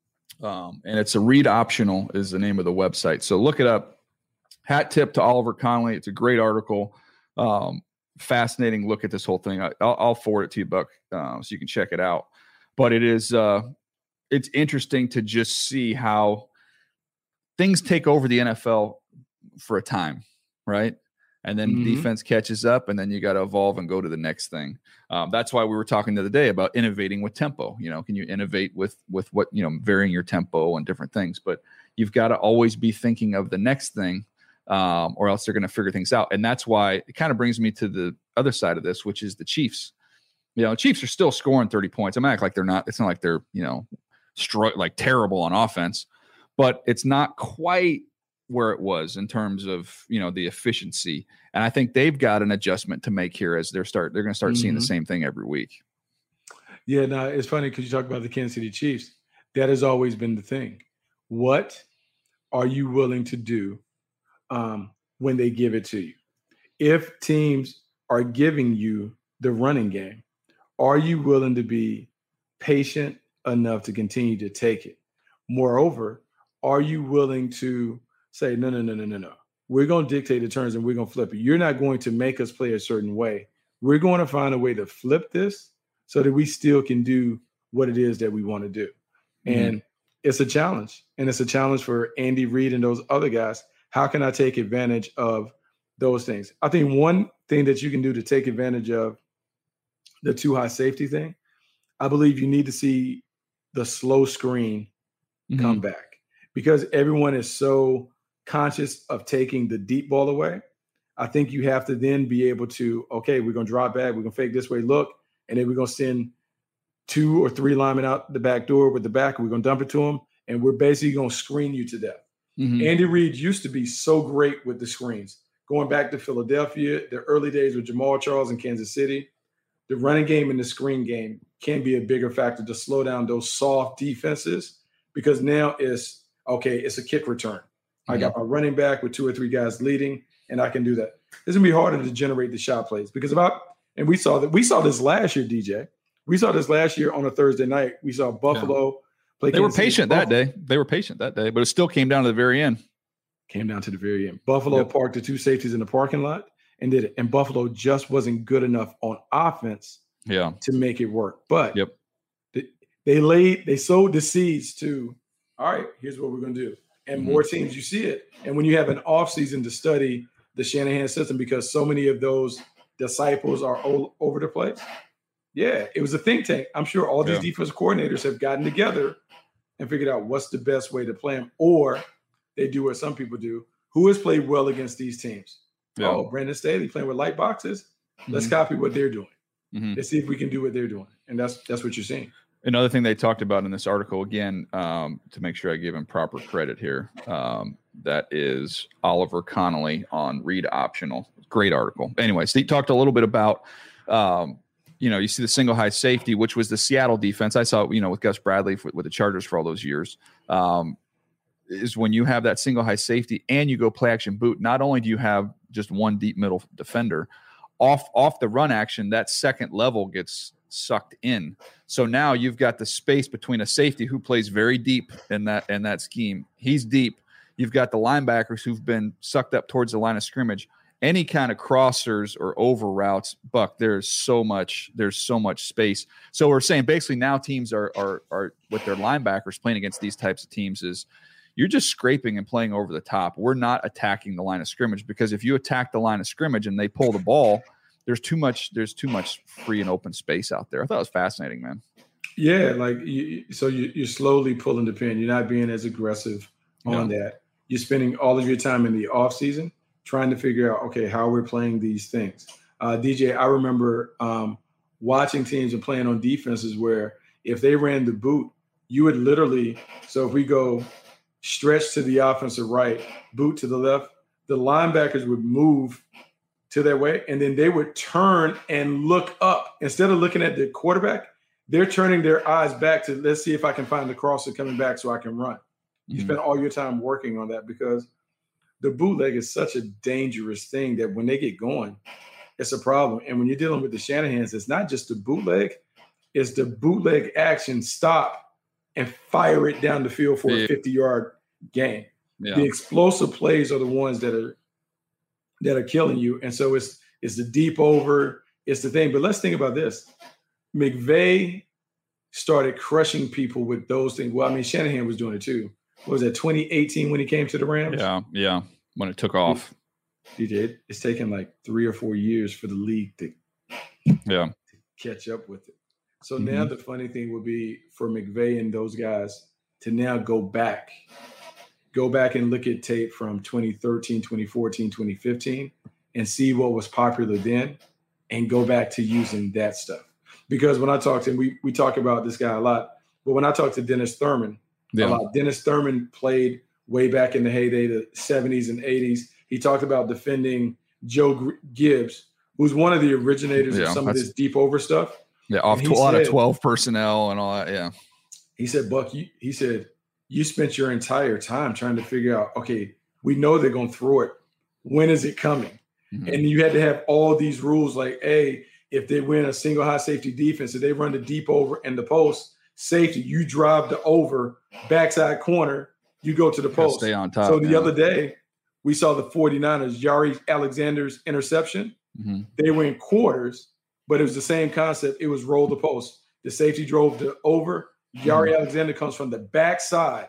Um, and it's a read optional is the name of the website. So look it up. Hat tip to Oliver Connolly. It's a great article. Um, fascinating look at this whole thing. I, I'll, I'll forward it to you, Buck, uh, so you can check it out. But it is uh, it's interesting to just see how things take over the N F L for a time, right? And then mm-hmm. defense catches up, and then you got to evolve and go to the next thing. Um, that's why we were talking the other day about innovating with tempo. You know, can you innovate with with what, you know, varying your tempo and different things? But you've got to always be thinking of the next thing um, or else they're going to figure things out. And that's why it kind of brings me to the other side of this, which is the Chiefs. You know, Chiefs are still scoring thirty points. I'm not like they're not. It's not like they're, you know, stro- like terrible on offense, but it's not quite where it was in terms of, you know, the efficiency. And I think they've got an adjustment to make here as they're start. They're going to start mm-hmm. seeing the same thing every week. Yeah, no, it's funny because you talk about the Kansas City Chiefs. That has always been the thing. What are you willing to do um, when they give it to you? If teams are giving you the running game, are you willing to be patient enough to continue to take it? Moreover, are you willing to say, no, no, no, no, no, no. We're going to dictate the terms and we're going to flip it. You're not going to make us play a certain way. We're going to find a way to flip this so that we still can do what it is that we want to do. Mm-hmm. And it's a challenge. And it's a challenge for Andy Reid and those other guys. How can I take advantage of those things? I think one thing that you can do to take advantage of the too high safety thing, I believe you need to see the slow screen mm-hmm. come back, because everyone is so conscious of taking the deep ball away. I think you have to then be able to, okay, we're going to drop back. We're going to fake this way, look, and then we're going to send two or three linemen out the back door with the back, and we're going to dump it to them, and we're basically going to screen you to death. Mm-hmm. Andy Reid used to be so great with the screens. Going back to Philadelphia, the early days with Jamal Charles in Kansas City, the running game and the screen game can be a bigger factor to slow down those soft defenses, because now it's, okay, it's a kick return. Mm-hmm. I got my running back with two or three guys leading, and I can do that. It's going to be harder to generate the shot plays because about, and we saw that, we saw this last year, D J. We saw this last year on a Thursday night. We saw Buffalo yeah. play. They Kansas were patient City. that day. They were patient that day, but it still came down to the very end. Came down to the very end. Buffalo yep. parked the two safeties in the parking lot and did it. And Buffalo just wasn't good enough on offense yeah. to make it work. But yep. they, they laid, they sowed the seeds to, all right, here's what we're going to do. And mm-hmm. more teams, you see it. And when you have an offseason to study the Shanahan system, because so many of those disciples are all over the place. Yeah, it was a think tank. I'm sure all these yeah. defensive coordinators have gotten together and figured out what's the best way to play them. Or they do what some people do. Who has played well against these teams? Yeah. Oh, Brandon Staley playing with light boxes. Mm-hmm. Let's copy what they're doing. Mm-hmm. Let's see if we can do what they're doing. And that's that's what you're seeing. Another thing they talked about in this article, again, um, to make sure I give him proper credit here, um, that is Oliver Connolly on Read Optional. Great article. Anyways, he talked a little bit about, um, you know, you see the single high safety, which was the Seattle defense. I saw, you know, with Gus Bradley with, with the Chargers for all those years, um, is when you have that single high safety and you go play action boot, not only do you have just one deep middle defender, off off the run action, that second level gets sucked in. So now you've got the space between a safety who plays very deep in that in that scheme. He's deep. You've got the linebackers who've been sucked up towards the line of scrimmage. Any kind of crossers or over routes, Buck, there's so much, there's so much space. So we're saying basically now teams are are are with their linebackers playing against these types of teams is you're just scraping and playing over the top. We're not attacking the line of scrimmage, because if you attack the line of scrimmage and they pull the ball, there's too much, there's too much free and open space out there. I thought it was fascinating, man. Yeah, like you, so you, you're slowly pulling the pin. You're not being as aggressive on yeah. that. You're spending all of your time in the off season trying to figure out, okay, how we're playing these things. Uh, D J, I remember um, watching teams and playing on defenses where if they ran the boot, you would literally, so if we go stretch to the offensive right, boot to the left, the linebackers would move to their way, and then they would turn and look up. Instead of looking at the quarterback, they're turning their eyes back to, let's see if I can find the crosser coming back so I can run. You mm-hmm. spend all your time working on that, because the bootleg is such a dangerous thing that when they get going, it's a problem. And when you're dealing with the Shanahans, it's not just the bootleg, it's the bootleg action, stop and fire it down the field for yeah. a fifty-yard gain. Yeah. The explosive plays are the ones that are that are killing you. And so it's it's the deep over, it's the thing. But let's think about this. McVay started crushing people with those things. Well, I mean, Shanahan was doing it too. What was that, twenty eighteen when he came to the Rams? Yeah, yeah, when it took off. D J, it's taken like three or four years for the league to, yeah. to catch up with it. So mm-hmm. now the funny thing would be for McVay and those guys to now go back go back and look at tape from twenty thirteen, twenty fourteen, twenty fifteen and see what was popular then and go back to using that stuff. Because when I talk to him, we, we talk about this guy a lot, but when I talk to Dennis Thurman, yeah. a lot, Dennis Thurman played way back in the heyday, the seventies and eighties. He talked about defending Joe Gibbs, who's one of the originators yeah, of some of this deep over stuff. Yeah, off to a lot of twelve personnel and all that, yeah. He said, Buck, you, he said, you spent your entire time trying to figure out, okay, we know they're going to throw it. When is it coming? Mm-hmm. And you had to have all these rules like, hey, if they win a single high safety defense, if they run the deep over and the post, safety, you drive the over, backside corner, you go to the post. Stay on top. So the yeah. other day, we saw the 49ers, Jaire Alexander's interception. Mm-hmm. They were in quarters, but it was the same concept. It was roll the post. The safety drove the over. Jaire mm-hmm. Alexander comes from the backside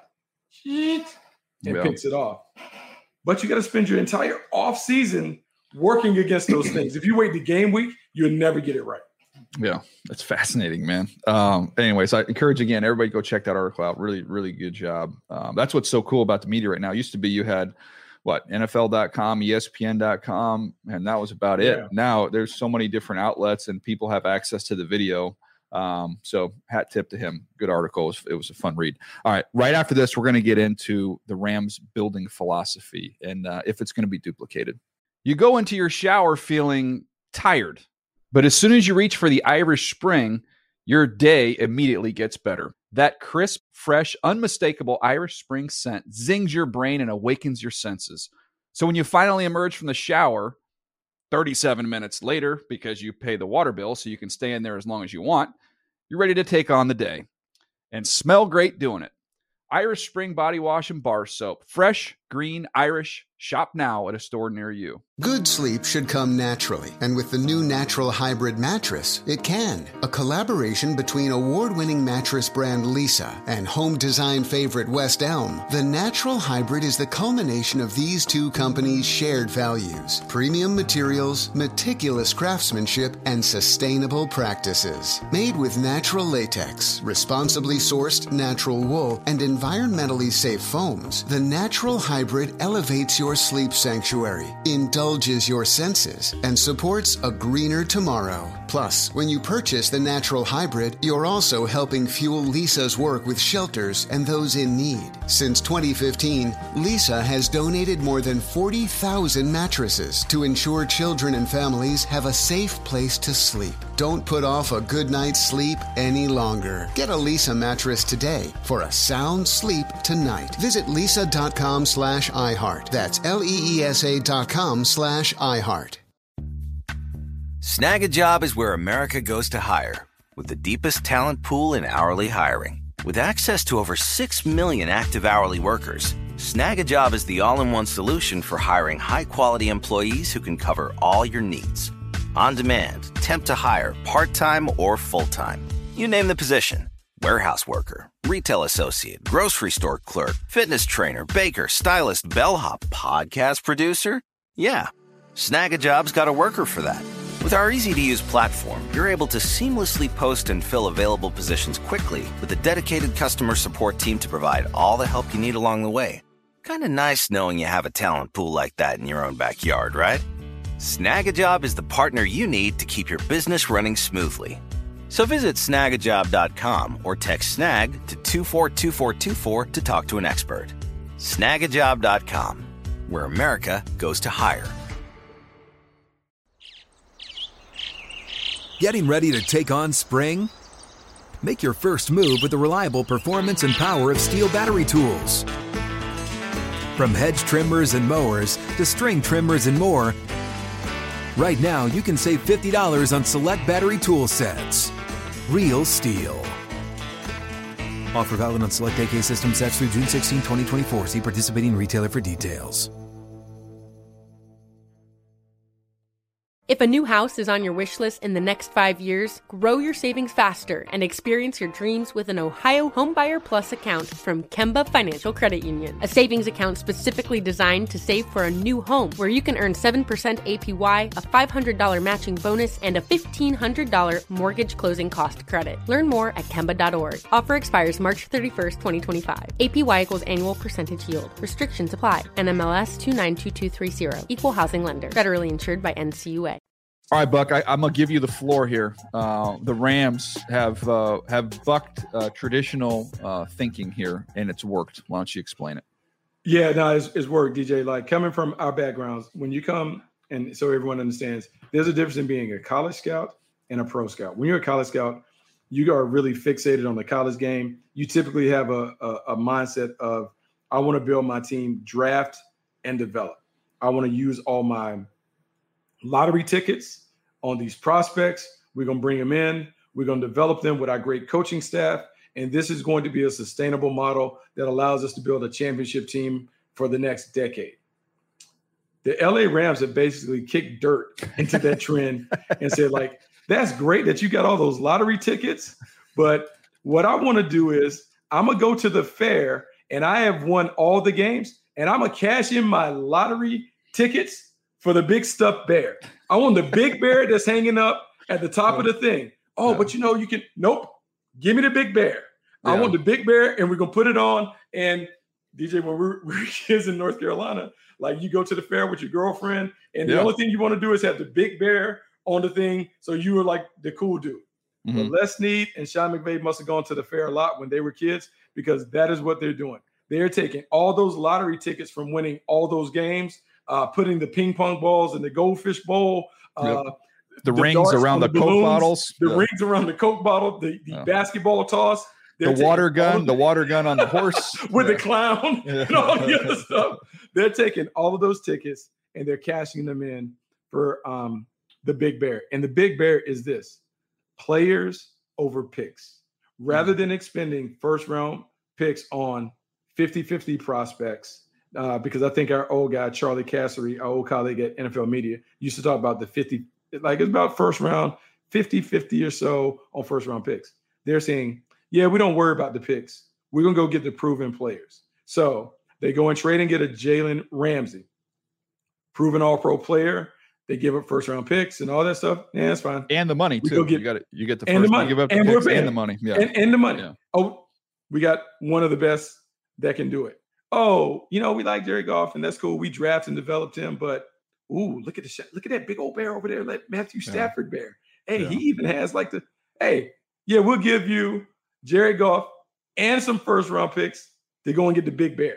and yeah. picks it off. But you got to spend your entire offseason working against those things. If you wait the game week, you'll never get it right. Yeah, that's fascinating, man. Um, anyways, I encourage, again, everybody go check that article out. Really, really good job. Um, that's what's so cool about the media right now. It used to be you had, what, N F L dot com, E S P N dot com, and that was about it. Yeah. Now there's so many different outlets and people have access to the video. Um, so hat tip to him. Good article. It was, it was a fun read. All right. Right after this, we're going to get into the Rams building philosophy and uh, if it's going to be duplicated. You go into your shower feeling tired, but as soon as you reach for the Irish Spring, your day immediately gets better. That crisp, fresh, unmistakable Irish Spring scent zings your brain and awakens your senses. So when you finally emerge from the shower, thirty-seven minutes later, because you pay the water bill so you can stay in there as long as you want, you're ready to take on the day and smell great doing it. Irish Spring Body Wash and Bar Soap. Fresh, green, Irish. Shop now at a store near you. Good sleep should come naturally, and with the new Natural Hybrid mattress, it can. A collaboration between award-winning mattress brand Leesa and home design favorite West Elm, the Natural Hybrid is the culmination of these two companies' shared values: premium materials, meticulous craftsmanship, and sustainable practices. Made with natural latex, responsibly sourced natural wool, and environmentally safe foams, the Natural Hybrid elevates your sleep sanctuary, indulges your senses, and supports a greener tomorrow. Plus, when you purchase the Natural Hybrid, you're also helping fuel Leesa's work with shelters and those in need. Since twenty fifteen, Leesa has donated more than forty thousand mattresses to ensure children and families have a safe place to sleep. Don't put off a good night's sleep any longer. Get a Leesa mattress today for a sound sleep tonight. Visit leesa.com slash iHeart. That's L-E-E-S-A dot com slash iHeart. Snag a Job is where America goes to hire, with the deepest talent pool in hourly hiring. With access to over six million active hourly workers, Snag a Job is the all-in-one solution for hiring high-quality employees who can cover all your needs. On demand, temp to hire, part-time or full-time. You name the position. Warehouse worker, retail associate, grocery store clerk, fitness trainer, baker, stylist, bellhop, podcast producer. Yeah, Snag a Job's got a worker for that. With our easy-to-use platform, you're able to seamlessly post and fill available positions quickly with a dedicated customer support team to provide all the help you need along the way. Kind of nice knowing you have a talent pool like that in your own backyard, right? Snag a Job is the partner you need to keep your business running smoothly. So visit snag a job dot com or text snag to two four two four two four to talk to an expert. snag a job dot com, where America goes to hire. Getting ready to take on spring? Make your first move with the reliable performance and power of Steel battery tools. From hedge trimmers and mowers to string trimmers and more, right now you can save fifty dollars on select battery tool sets. Real Steel. Offer valid on select A K system sets through June sixteenth, twenty twenty-four. See participating retailer for details. If a new house is on your wish list in the next five years, grow your savings faster and experience your dreams with an Ohio Homebuyer Plus account from Kemba Financial Credit Union. A savings account specifically designed to save for a new home where you can earn seven percent A P Y, a five hundred dollars matching bonus, and a fifteen hundred dollars mortgage closing cost credit. Learn more at Kemba dot org. Offer expires March thirty-first, twenty twenty-five. A P Y equals annual percentage yield. Restrictions apply. N M L S two nine two two three zero. Equal housing lender. Federally insured by N C U A. All right, Buck, I, I'm going to give you the floor here. Uh, the Rams have uh, have bucked uh, traditional uh, thinking here, and it's worked. Why don't you explain it? Yeah, no, it's, it's worked, D J. Like, coming from our backgrounds, when you come, and so everyone understands, there's a difference in being a college scout and a pro scout. When you're a college scout, you are really fixated on the college game. You typically have a, a, a mindset of, I want to build my team, draft, and develop. I want to use all my lottery tickets on these prospects. We're going to bring them in. We're going to develop them with our great coaching staff. And this is going to be a sustainable model that allows us to build a championship team for the next decade. The L A Rams have basically kicked dirt into that trend and said, like, that's great that you got all those lottery tickets. But what I want to do is I'm going to go to the fair and I have won all the games and I'm going to cash in my lottery tickets for the big stuffed bear. I want the big bear that's hanging up at the top of the thing. Oh, yeah. But you know, you can, nope, give me the big bear. Yeah. I want the big bear and we're going to put it on. And D J, when we're, we're kids in North Carolina, like you go to the fair with your girlfriend and the yeah. only thing you want to do is have the big bear on the thing. So you were like the cool dude. Mm-hmm. But Les Snead and Sean McVay must have gone to the fair a lot when they were kids because that is what they're doing. They're taking all those lottery tickets from winning all those games, Uh, putting the ping pong balls in the goldfish bowl, uh, yep. the, the rings around the, the Coke balloons, bottles, the yeah. rings around the Coke bottle, the, the yeah. basketball toss, the water gun, the water gun on the horse with yeah. the clown yeah. and all the other stuff. They're taking all of those tickets and they're cashing them in for um, the big bear. And the big bear is this: players over picks. Rather mm-hmm. than expending first round picks on fifty-fifty prospects. Uh, because I think our old guy, Charlie Cassery, our old colleague at N F L Media, used to talk about the fifty, like it's about first round, fifty-fifty or so on first round picks. They're saying, yeah, we don't worry about the picks. We're going to go get the proven players. So they go and trade and get a Jalen Ramsey, proven all-pro player. They give up first round picks and all that stuff. Yeah, that's fine. And the money, we too. Get, you got it. You get the first and the money. Give up the and, picks we're and the money. Yeah. And, and the money. Yeah. Oh, we got one of the best that can do it. Oh, you know, we like Jared Goff, and that's cool. We drafted and developed him, but ooh, look at the sh- look at that big old bear over there, that Matthew Stafford yeah. bear. Hey, yeah. he even has like the hey, yeah, we'll give you Jared Goff and some first round picks to go and get the big bear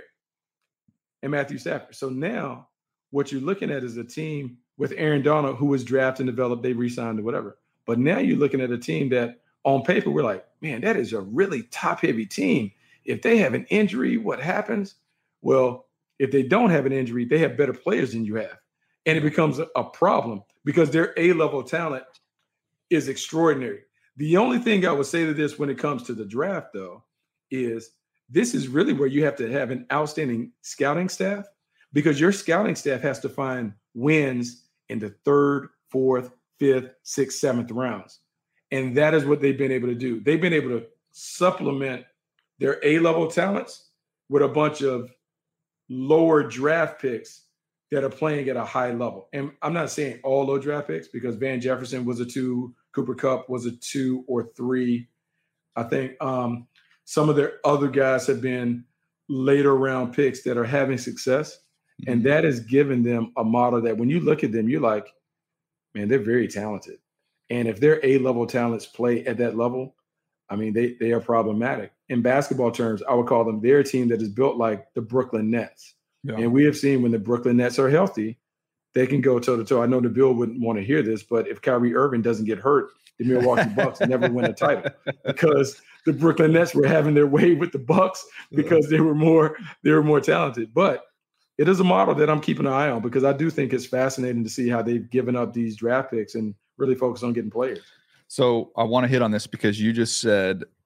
and Matthew Stafford. So now what you're looking at is a team with Aaron Donald, who was drafted and developed, they re-signed or whatever. But now you're looking at a team that on paper, we're like, man, that is a really top heavy team. If they have an injury, what happens? Well, if they don't have an injury, they have better players than you have. And it becomes a, a problem because their A-level talent is extraordinary. The only thing I would say to this when it comes to the draft, though, is this is really where you have to have an outstanding scouting staff because your scouting staff has to find wins in the third, fourth, fifth, sixth, seventh rounds. And that is what they've been able to do. They've been able to supplement their A-level talents with a bunch of lower draft picks that are playing at a high level. And I'm not saying all low draft picks because Van Jefferson was a two, Cooper Kupp was a two or three. I think um, some of their other guys have been later round picks that are having success. Mm-hmm. And that has given them a model that when you look at them, you're like, man, they're very talented. And if their A-level talents play at that level, I mean, they they are problematic. In basketball terms, I would call them their team that is built like the Brooklyn Nets. Yeah. And we have seen when the Brooklyn Nets are healthy, they can go toe-to-toe. I know the Bill wouldn't want to hear this, but if Kyrie Irving doesn't get hurt, the Milwaukee Bucks never win a title because the Brooklyn Nets were having their way with the Bucks because they were more they were more talented. But it is a model that I'm keeping an eye on because I do think it's fascinating to see how they've given up these draft picks and really focus on getting players. So I want to hit on this because you just said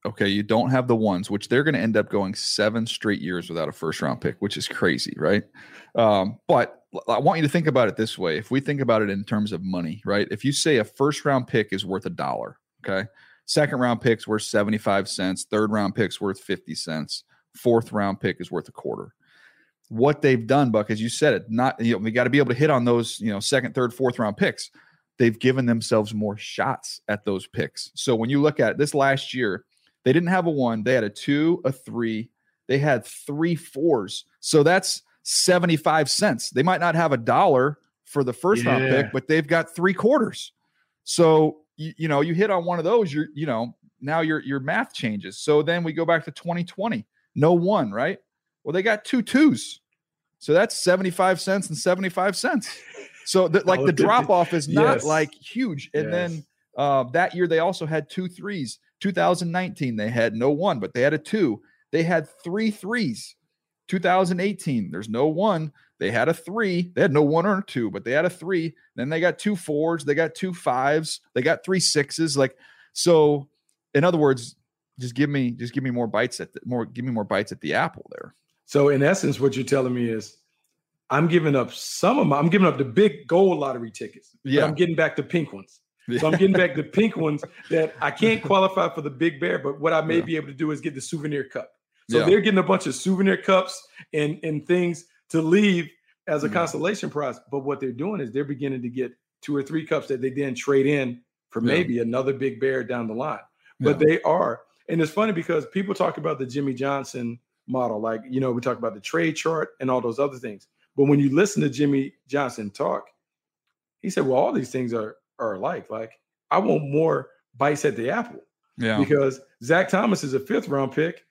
Okay, you don't have the ones, which they're going to end up going seven straight years without a first round pick, which is crazy, right? Um, but I want you to think about it this way. If we think about it in terms of money, right? If you say a first round pick is worth a dollar, okay, second round pick's worth seventy-five cents, third round pick's worth fifty cents, fourth round pick is worth a quarter. What they've done, Buck, as you said it, not you know we got to be able to hit on those, you know, second, third, fourth round picks. They've given themselves more shots at those picks. So when you look at this last year, they didn't have a one. They had a two, a three. They had three fours. So that's seventy-five cents. They might not have a dollar for the first yeah. round pick, but they've got three quarters. So, you, you know, you hit on one of those, you're, you know, now your, your math changes. So then we go back to twenty twenty. No one, right? Well, they got two twos. So that's seventy-five cents and seventy-five cents. So the, like the drop off is not yes. like huge. And yes. then uh, that year they also had two threes. two thousand nineteen, they had no one, but they had a two. They had three threes. two thousand eighteen, there's no one. They had a three. They had no one or a two, but they had a three. Then they got two fours. They got two fives. They got three sixes. Like, so in other words, just give me, just give me more bites at the, more, give me more bites at the apple there. So in essence, what you're telling me is I'm giving up some of my, I'm giving up the big gold lottery tickets. Yeah. I'm getting back the pink ones. So I'm getting back the pink ones that I can't qualify for the big bear, but what I may yeah. be able to do is get the souvenir cup. So yeah. they're getting a bunch of souvenir cups and, and things to leave as a yeah. consolation prize. But what they're doing is they're beginning to get two or three cups that they then trade in for yeah. maybe another big bear down the line. But yeah. they are. And it's funny because people talk about the Jimmy Johnson model. Like, you know, we talk about the trade chart and all those other things. But when you listen to Jimmy Johnson talk, he said, well, all these things are, are alike. Like, I want more bites at the apple. Yeah. Because Zach Thomas is a fifth round pick.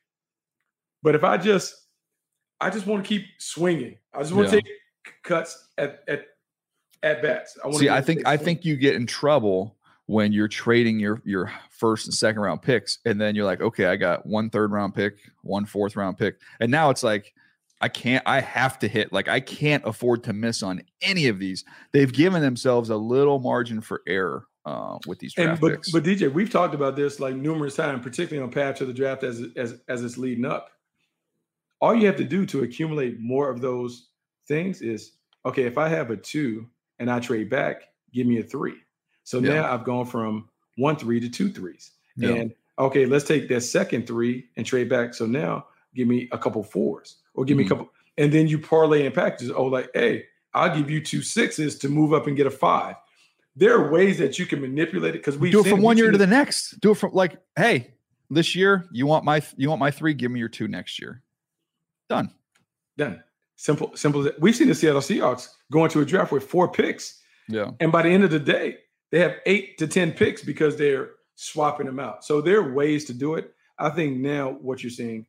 But if I just, I just want to keep swinging. I just want yeah. to take cuts at at at bats. I want See, to I think I think you get in trouble when you're trading your your first and second round picks, and then you're like, okay, I got one third round pick, one fourth round pick, and now it's like, I can't, I have to hit, like I can't afford to miss on any of these. They've given themselves a little margin for error uh, with these draft and, but, picks. But D J, we've talked about this like numerous times, particularly on Path to the Draft as, as, as it's leading up. All you have to do to accumulate more of those things is, okay, if I have a two and I trade back, give me a three. So yeah. now I've gone from one three to two threes. Yeah. And okay, let's take that second three and trade back. So now give me a couple fours. Or give mm-hmm. me a couple, and then you parlay in packages. Oh, like, hey, I'll give you two sixes to move up and get a five. There are ways that you can manipulate it because we do it from one year to the next. Do it from like, hey, this year you want my you want my three, give me your two next year. Done. Done. Simple, simple. We've seen the Seattle Seahawks go into a draft with four picks. Yeah. And by the end of the day, they have eight to ten picks because they're swapping them out. So there are ways to do it. I think now what you're seeing,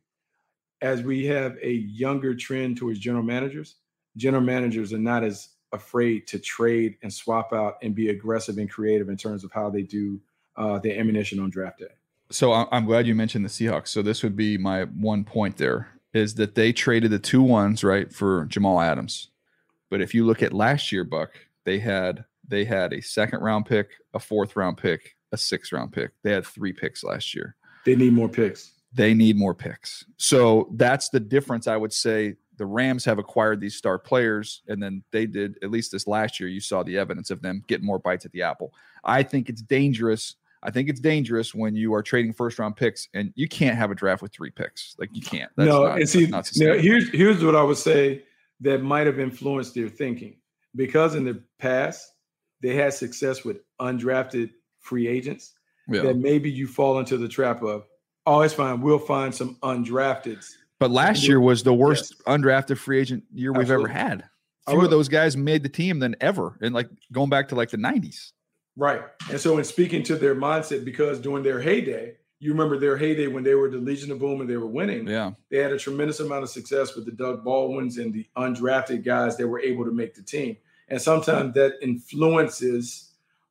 as we have a younger trend towards general managers, general managers are not as afraid to trade and swap out and be aggressive and creative in terms of how they do uh, their ammunition on draft day. So I'm glad you mentioned the Seahawks. So this would be my one point there is that they traded the two ones, right, for Jamal Adams. But if you look at last year, Buck, they had they had a second round pick, a fourth round pick, a sixth round pick. They had three picks last year. They need more picks. They need more picks. So that's the difference. I would say the Rams have acquired these star players, and then they did, at least this last year, you saw the evidence of them getting more bites at the apple. I think it's dangerous. I think it's dangerous when you are trading first round picks and you can't have a draft with three picks. Like you can't. That's no, not, and see, not now here's, here's what I would say that might have influenced their thinking. Because in the past, they had success with undrafted free agents, yeah. that maybe you fall into the trap of, oh, it's fine. We'll find some undrafteds. But last year was the worst yes. undrafted free agent year we've Absolutely. ever had. Few of those guys made the team than ever. And like going back to like the nineties. Right. And so in speaking to their mindset, because during their heyday, you remember their heyday when they were the Legion of Boom and they were winning. Yeah. They had a tremendous amount of success with the Doug Baldwins and the undrafted guys that were able to make the team. And sometimes that influences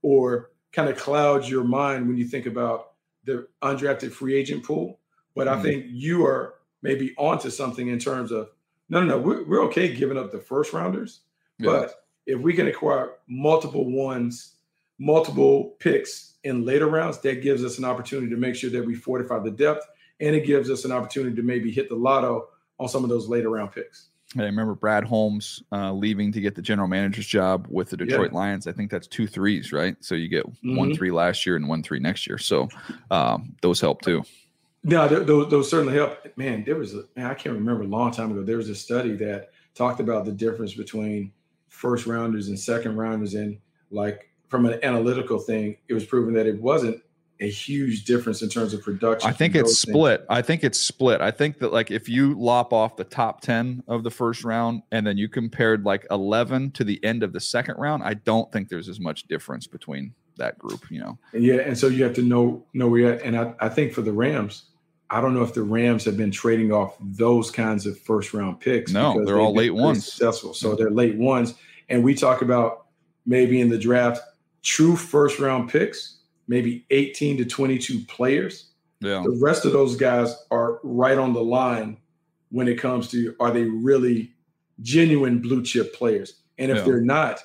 or kind of clouds your mind when you think about the undrafted free agent pool. But mm-hmm. I think you are maybe onto something in terms of, no, no, no, we're, we're okay giving up the first rounders. Yeah. But if we can acquire multiple ones, multiple picks in later rounds, that gives us an opportunity to make sure that we fortify the depth, and it gives us an opportunity to maybe hit the lotto on some of those later round picks. I remember Brad Holmes uh, leaving to get the general manager's job with the Detroit Yeah. Lions. I think that's two threes, right? So you get Mm-hmm. one three last year and one three next year. So um, those help too. No, th- those, those certainly help. Man, there was a man, I can't remember a long time ago. There was a study that talked about the difference between first rounders and second rounders, and like from an analytical thing, it was proven that it wasn't a huge difference in terms of production. I think from it's those things. split. I think it's split. I think that like if you lop off the top ten of the first round and then you compared like eleven to the end of the second round, I don't think there's as much difference between that group, you know. And yeah, and so you have to know know where you're at. And I, I think for the Rams, I don't know if the Rams have been trading off those kinds of first round picks. No, because they're they've all been late pretty ones. Successful. So they're late ones. And we talk about maybe in the draft, true first round picks, maybe eighteen to twenty-two players. Yeah. The rest of those guys are right on the line when it comes to, are they really genuine blue chip players? And if Yeah. they're not,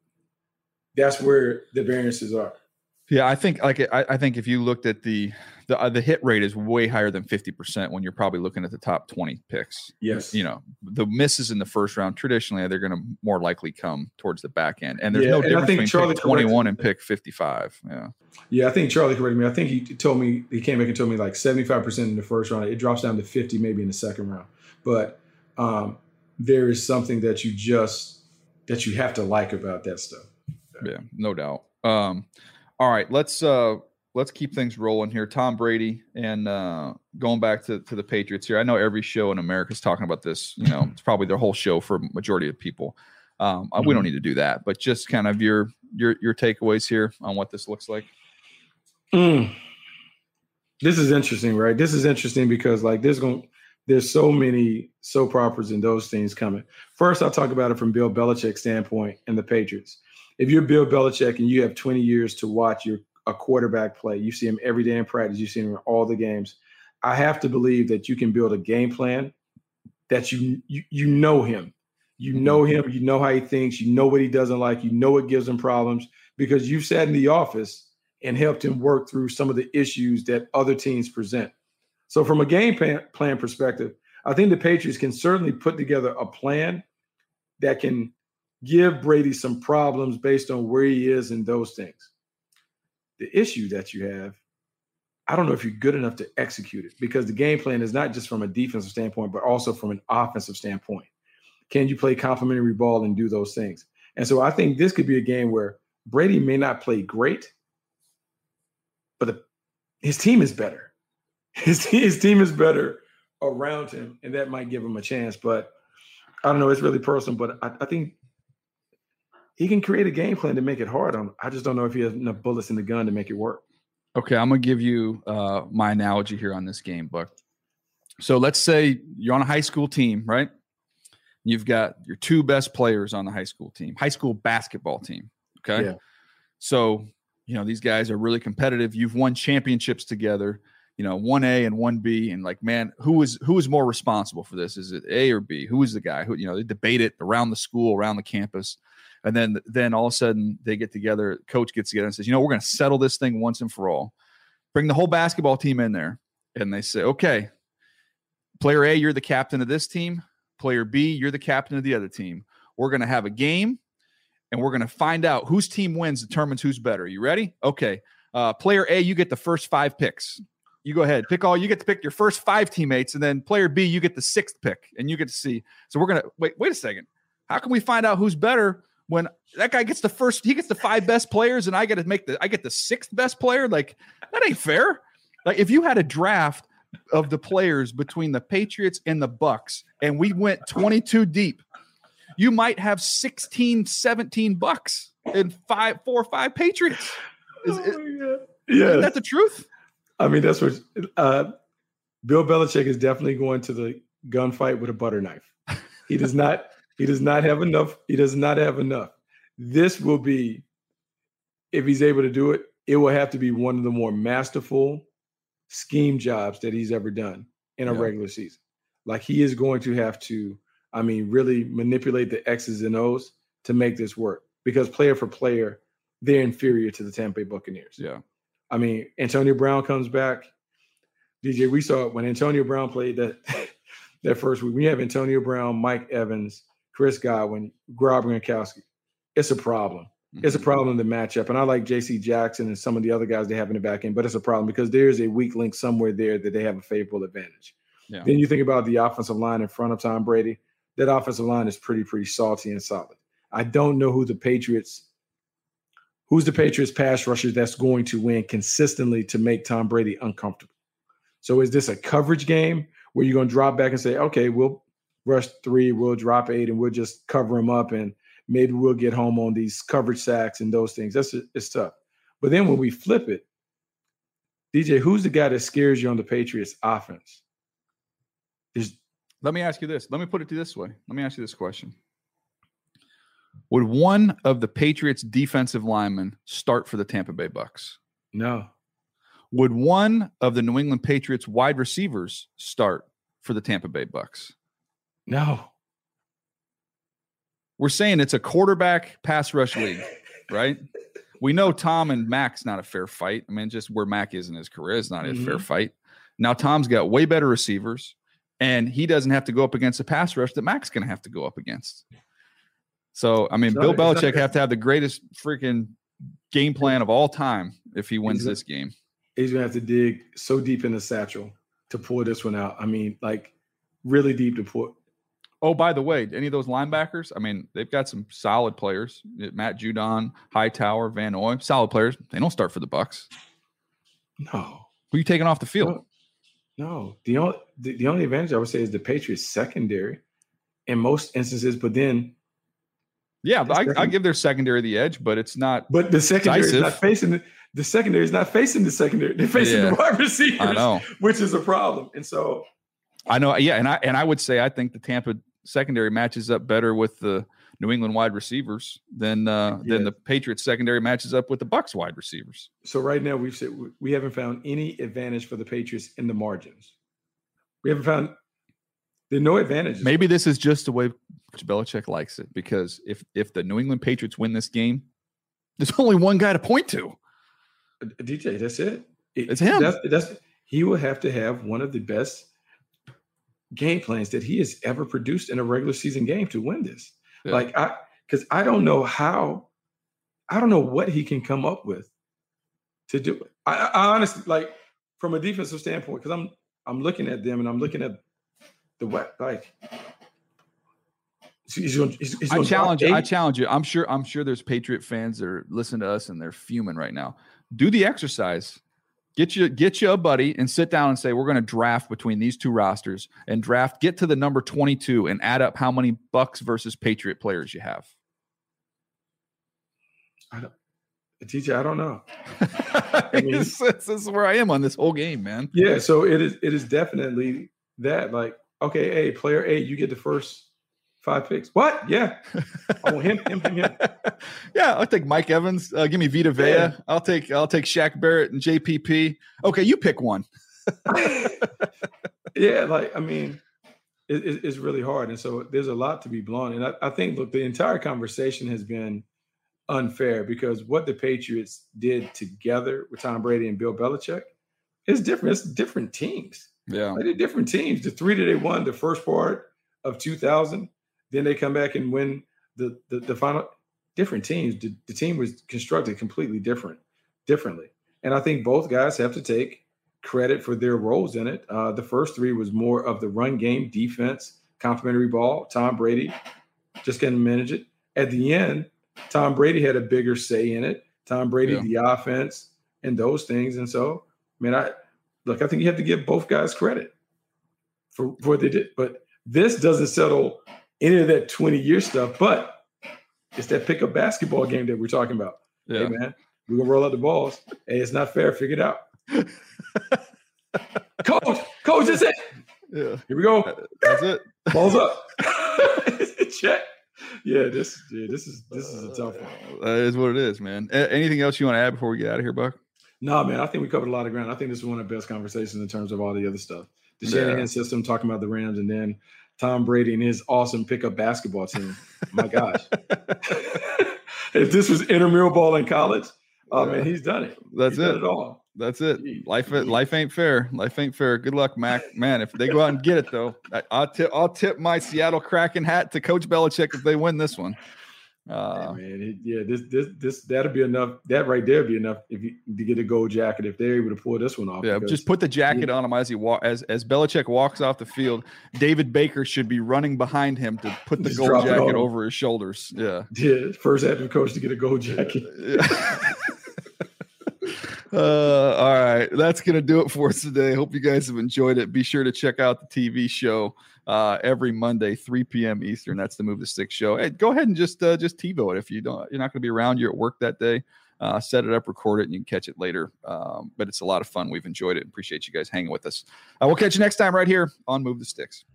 that's where the variances are. Yeah, I think like I, I think if you looked at the the uh, the hit rate is way higher than fifty percent when you're probably looking at the top twenty picks. Yes. You know, the misses in the first round traditionally they're going to more likely come towards the back end. And there's Yeah, no and I difference think between Charlie pick twenty-one and corrected- pick fifty-five. Yeah. Yeah, I think Charlie corrected me. I think he told me, he came back and told me like seventy-five percent in the first round. It drops down to fifty maybe in the second round. But um, there is something that you just, that you have to like about that stuff. Yeah, no doubt. Um, all right, let's uh let's keep things rolling here. Tom Brady and uh going back to, to the Patriots here. I know every show in America is talking about this. You know, it's probably their whole show for majority of people. Um, Mm-hmm. we don't need to do that, but just kind of your your your takeaways here on what this looks like. Mm. This is interesting, right? This is interesting because like there's going there's so many soap operas and those things coming. First, I'll talk about it from Bill Belichick's standpoint and the Patriots. If you're Bill Belichick and you have twenty years to watch your a quarterback play, you see him every day in practice, you see him in all the games. I have to believe that you can build a game plan that you you, you know him. You know him, you know how he thinks, you know what he doesn't like, you know what gives him problems because you've sat in the office and helped him work through some of the issues that other teams present. So from a game plan, plan perspective, I think the Patriots can certainly put together a plan that can give Brady some problems based on where he is and those things. The issue that you have, I don't know if you're good enough to execute it because the game plan is not just from a defensive standpoint, but also from an offensive standpoint. Can you play complementary ball and do those things? And so I think this could be a game where Brady may not play great, but the, his team is better. His, his team is better around him, and that might give him a chance. But I don't know. It's really personal, but I, I think he can create a game plan to make it hard on him. I just don't know if he has enough bullets in the gun to make it work. Okay, I'm gonna give you uh, my analogy here on this game, Buck. So let's say you're on a high school team, right? You've got your two best players on the high school team, high school basketball team. Okay. Yeah. So, you know, these guys are really competitive. You've won championships together, you know, one A and one B. And like, man, who is, who is more responsible for this? Is it A or B? Who is the guy who, you know, they debate it around the school, around the campus. And then, then all of a sudden they get together, coach gets together and says, you know, we're going to settle this thing once and for all. Bring the whole basketball team in there. And they say, okay, player A, you're the captain of this team. Player B, you're the captain of the other team. We're going to have a game, and we're going to find out whose team wins determines who's better. You ready? Okay. Uh, player A, you get the first five picks. You go ahead. Pick all. You get to pick your first five teammates, and then player B, you get the sixth pick, and you get to see. So we're going to – wait Wait a second. How can we find out who's better when that guy gets the first – he gets the five best players, and I get to make the – I get the sixth best player? Like, that ain't fair. Like, if you had a draft – of the players between the Patriots and the Bucks, and we went twenty-two deep, you might have sixteen, seventeen Bucks and five, four or five Patriots. Is, Oh, is, yeah. is that the truth? I mean, that's what uh, Bill Belichick is definitely going to the gunfight with a butter knife. He does not, he does not have enough. He does not have enough. This will be, if he's able to do it, it will have to be one of the more masterful scheme jobs that he's ever done in a Yeah. regular season. Like he is going to have to, I mean, really manipulate the X's and O's to make this work because player for player, they're inferior to the Tampa Bay Buccaneers. Yeah. I mean, Antonio Brown comes back. D J, we saw it when Antonio Brown played that that first week. We have Antonio Brown, Mike Evans, Chris Godwin, Rob Gronkowski. It's a problem. Mm-hmm. It's a problem in the matchup. And I like J C Jackson and some of the other guys they have in the back end, but it's a problem because there's a weak link somewhere there that they have a favorable advantage. Yeah. Then you think about the offensive line in front of Tom Brady. That offensive line is pretty, pretty salty and solid. I don't know who the Patriots, who's the Patriots pass rushers that's going to win consistently to make Tom Brady uncomfortable. So is this a coverage game where you're going to drop back and say, okay, we'll rush three, we'll drop eight, and we'll just cover them up, and maybe we'll get home on these coverage sacks and those things. That's it's tough. But then when we flip it, D J, who's the guy that scares you on the Patriots offense? There's, Let me ask you this. Let me put it to this way. Let me ask you this question. Would one of the Patriots defensive linemen start for the Tampa Bay Bucks? No. Would one of the New England Patriots wide receivers start for the Tampa Bay Bucks? No. We're saying it's a quarterback pass rush league, right? We know Tom and Mac's not a fair fight. I mean, just where Mac is in his career is not mm-hmm. a fair fight. Now Tom's got way better receivers, and he doesn't have to go up against a pass rush that Mac's going to have to go up against. So, I mean, it's Bill not, Belichick have to have the greatest freaking game plan of all time if he wins this game. He's going to have to dig so deep in the satchel to pull this one out. I mean, like really deep to pull. Oh, by the way, any of those linebackers, I mean, they've got some solid players. Matt Judon, Hightower, Van Noy, solid players. They don't start for the Bucks. No. Who are you taking off the field? No. no. The only the, the only advantage I would say is the Patriots secondary in most instances, but then yeah, I, I give their secondary the edge, but it's not. But the secondary decisive. is not facing the, the secondary is not facing the secondary. They're facing yeah. the wide receivers, I know. which is a problem. And so I know, yeah, and I and I would say I think the Tampa secondary matches up better with the New England wide receivers than uh, yeah. than the Patriots secondary matches up with the Bucks wide receivers. So right now we've said we haven't found any advantage for the Patriots in the margins. We haven't found. There's no advantages. Maybe this is just the way Belichick likes it, because if if the New England Patriots win this game, there's only one guy to point to. D J, that's it. it it's him. That's, that's he will have to have one of the best game plans that he has ever produced in a regular season game to win this. Yeah. Like I, because I don't know how, I don't know what he can come up with to do it. I, I honestly, like from a defensive standpoint, because I'm I'm looking at them and I'm looking at the what like. He's gonna, he's, he's I challenge you. I challenge you. I'm sure. I'm sure there's Patriot fans that are listening to us and they're fuming right now. Do the exercise. Get you get you a buddy and sit down and say we're going to draft between these two rosters and draft. Get to the number twenty-two and add up how many Bucks versus Patriot players you have. I don't, T J, I don't know. I mean, this, this is where I am on this whole game, man. Yeah. So it is. It is definitely that. Like, okay, hey, player A, you get the first five picks. What? Yeah. Oh, him, him, him, him. Yeah, I'll take Mike Evans. Uh, give me Vita Vea. Yeah. I'll take I'll take Shaq Barrett and J P P. Okay, you pick one. Yeah, like I mean, it, it, it's really hard, and so there's a lot to be blown. And I, I think look, the entire conversation has been unfair because what the Patriots did together with Tom Brady and Bill Belichick is different. It's different teams. Yeah, like, they're different teams. The three that they won the first part of two thousand. Then they come back and win the the, the final. Different teams. The, the team was constructed completely different, differently. And I think both guys have to take credit for their roles in it. Uh, the first three was more of the run game, defense, complementary ball. Tom Brady just couldn't manage it. At the end, Tom Brady had a bigger say in it. Tom Brady, yeah. the offense, and those things. And so, I mean, I look. I think you have to give both guys credit for, for what they did. But this doesn't settle any of that twenty-year stuff, but it's that pickup basketball game that we're talking about. Yeah. Hey, man, we're going to roll out the balls. Hey, it's not fair. Figure it out. Coach, coach, that's it. Yeah. Here we go. That's it. Balls up. Check. Yeah, this yeah, this is this is a tough one. That is what it is, man. A- anything else you want to add before we get out of here, Buck? No, man, I think we covered a lot of ground. I think this is one of the best conversations in terms of all the other stuff. The Shanahan yeah. system, talking about the Rams, and then Tom Brady and his awesome pickup basketball team. My gosh. if this was intramural ball in college, oh, yeah. man, he's done it. That's he's it. Done it all. That's it. Life, life ain't fair. Life ain't fair. Good luck, Mac. Man, if they go out and get it, though, I, I'll tip. I'll tip my Seattle Kraken hat to Coach Belichick if they win this one. Uh, hey, man, it, yeah, this, this, this, that'll be enough. That right there be enough if you to get a gold jacket if they're able to pull this one off. Yeah, just put the jacket yeah. on him as he walk as as Belichick walks off the field. David Baker should be running behind him to put the just gold jacket over his shoulders. Yeah, yeah. First active coach to get a gold jacket. Yeah. Uh, all right, that's gonna do it for us today. Hope you guys have enjoyed it. Be sure to check out the T V show uh, every Monday, three p.m. Eastern. That's the Move the Sticks show. Hey, go ahead and just uh, just TiVo it if you don't. You're not going to be around. You're at work that day. Uh, set it up, record it, and you can catch it later. Um, but it's a lot of fun. We've enjoyed it. Appreciate you guys hanging with us. Uh, we'll catch you next time right here on Move the Sticks.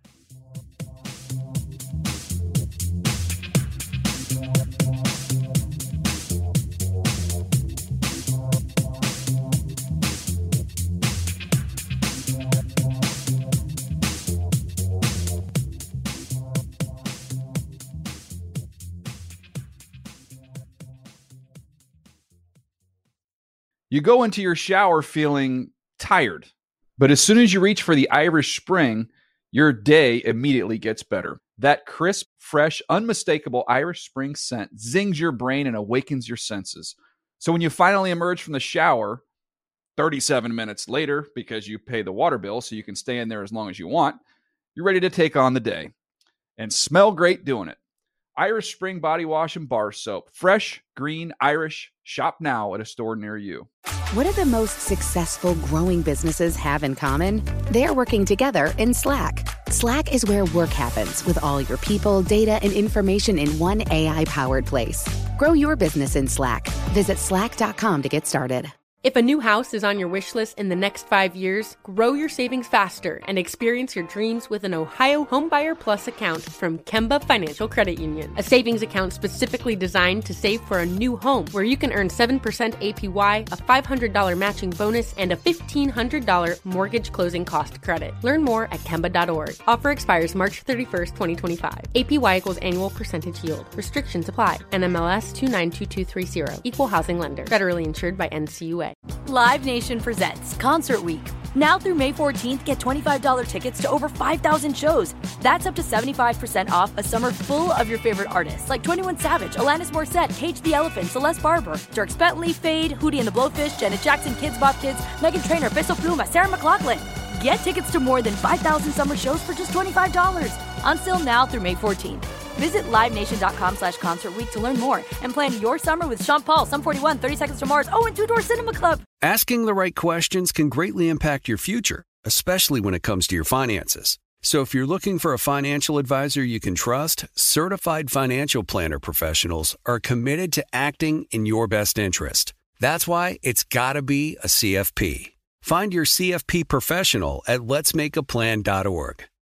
You go into your shower feeling tired, but as soon as you reach for the Irish Spring, your day immediately gets better. That crisp, fresh, unmistakable Irish Spring scent zings your brain and awakens your senses. So when you finally emerge from the shower, thirty-seven minutes later, because you pay the water bill so you can stay in there as long as you want, you're ready to take on the day and smell great doing it. Irish Spring Body Wash and Bar Soap. Fresh, green, Irish. Shop now at a store near you. What do the most successful growing businesses have in common? They're working together in Slack. Slack is where work happens with all your people, data, and information in one A I-powered place. Grow your business in Slack. Visit slack dot com to get started. If a new house is on your wish list in the next five years, grow your savings faster and experience your dreams with an Ohio Homebuyer Plus account from Kemba Financial Credit Union. A savings account specifically designed to save for a new home where you can earn seven percent A P Y, a five hundred dollars matching bonus, and a fifteen hundred dollars mortgage closing cost credit. Learn more at Kemba dot org. Offer expires March thirty-first, twenty twenty-five. A P Y equals annual percentage yield. Restrictions apply. N M L S two nine two two three zero. Equal housing lender. Federally insured by N C U A. Live Nation presents Concert Week. Now through May fourteenth, get twenty-five dollars tickets to over five thousand shows. That's up to seventy-five percent off a summer full of your favorite artists like twenty-one Savage, Alanis Morissette, Cage the Elephant, Celeste Barber, Dierks Bentley, Fade, Hootie and the Blowfish, Janet Jackson, Kids Bop Kids, Meghan Trainor, Peso Pluma, Sarah McLachlan. Get tickets to more than five thousand summer shows for just twenty-five dollars. Until now through May fourteenth. Visit livenation.com slash concert week to learn more and plan your summer with Sean Paul, Sum forty-one, thirty Seconds to Mars, oh, and Two Door Cinema Club. Asking the right questions can greatly impact your future, especially when it comes to your finances. So if you're looking for a financial advisor you can trust, certified financial planner professionals are committed to acting in your best interest. That's why it's got to be a C F P. Find your C F P professional at lets make a plan dot org.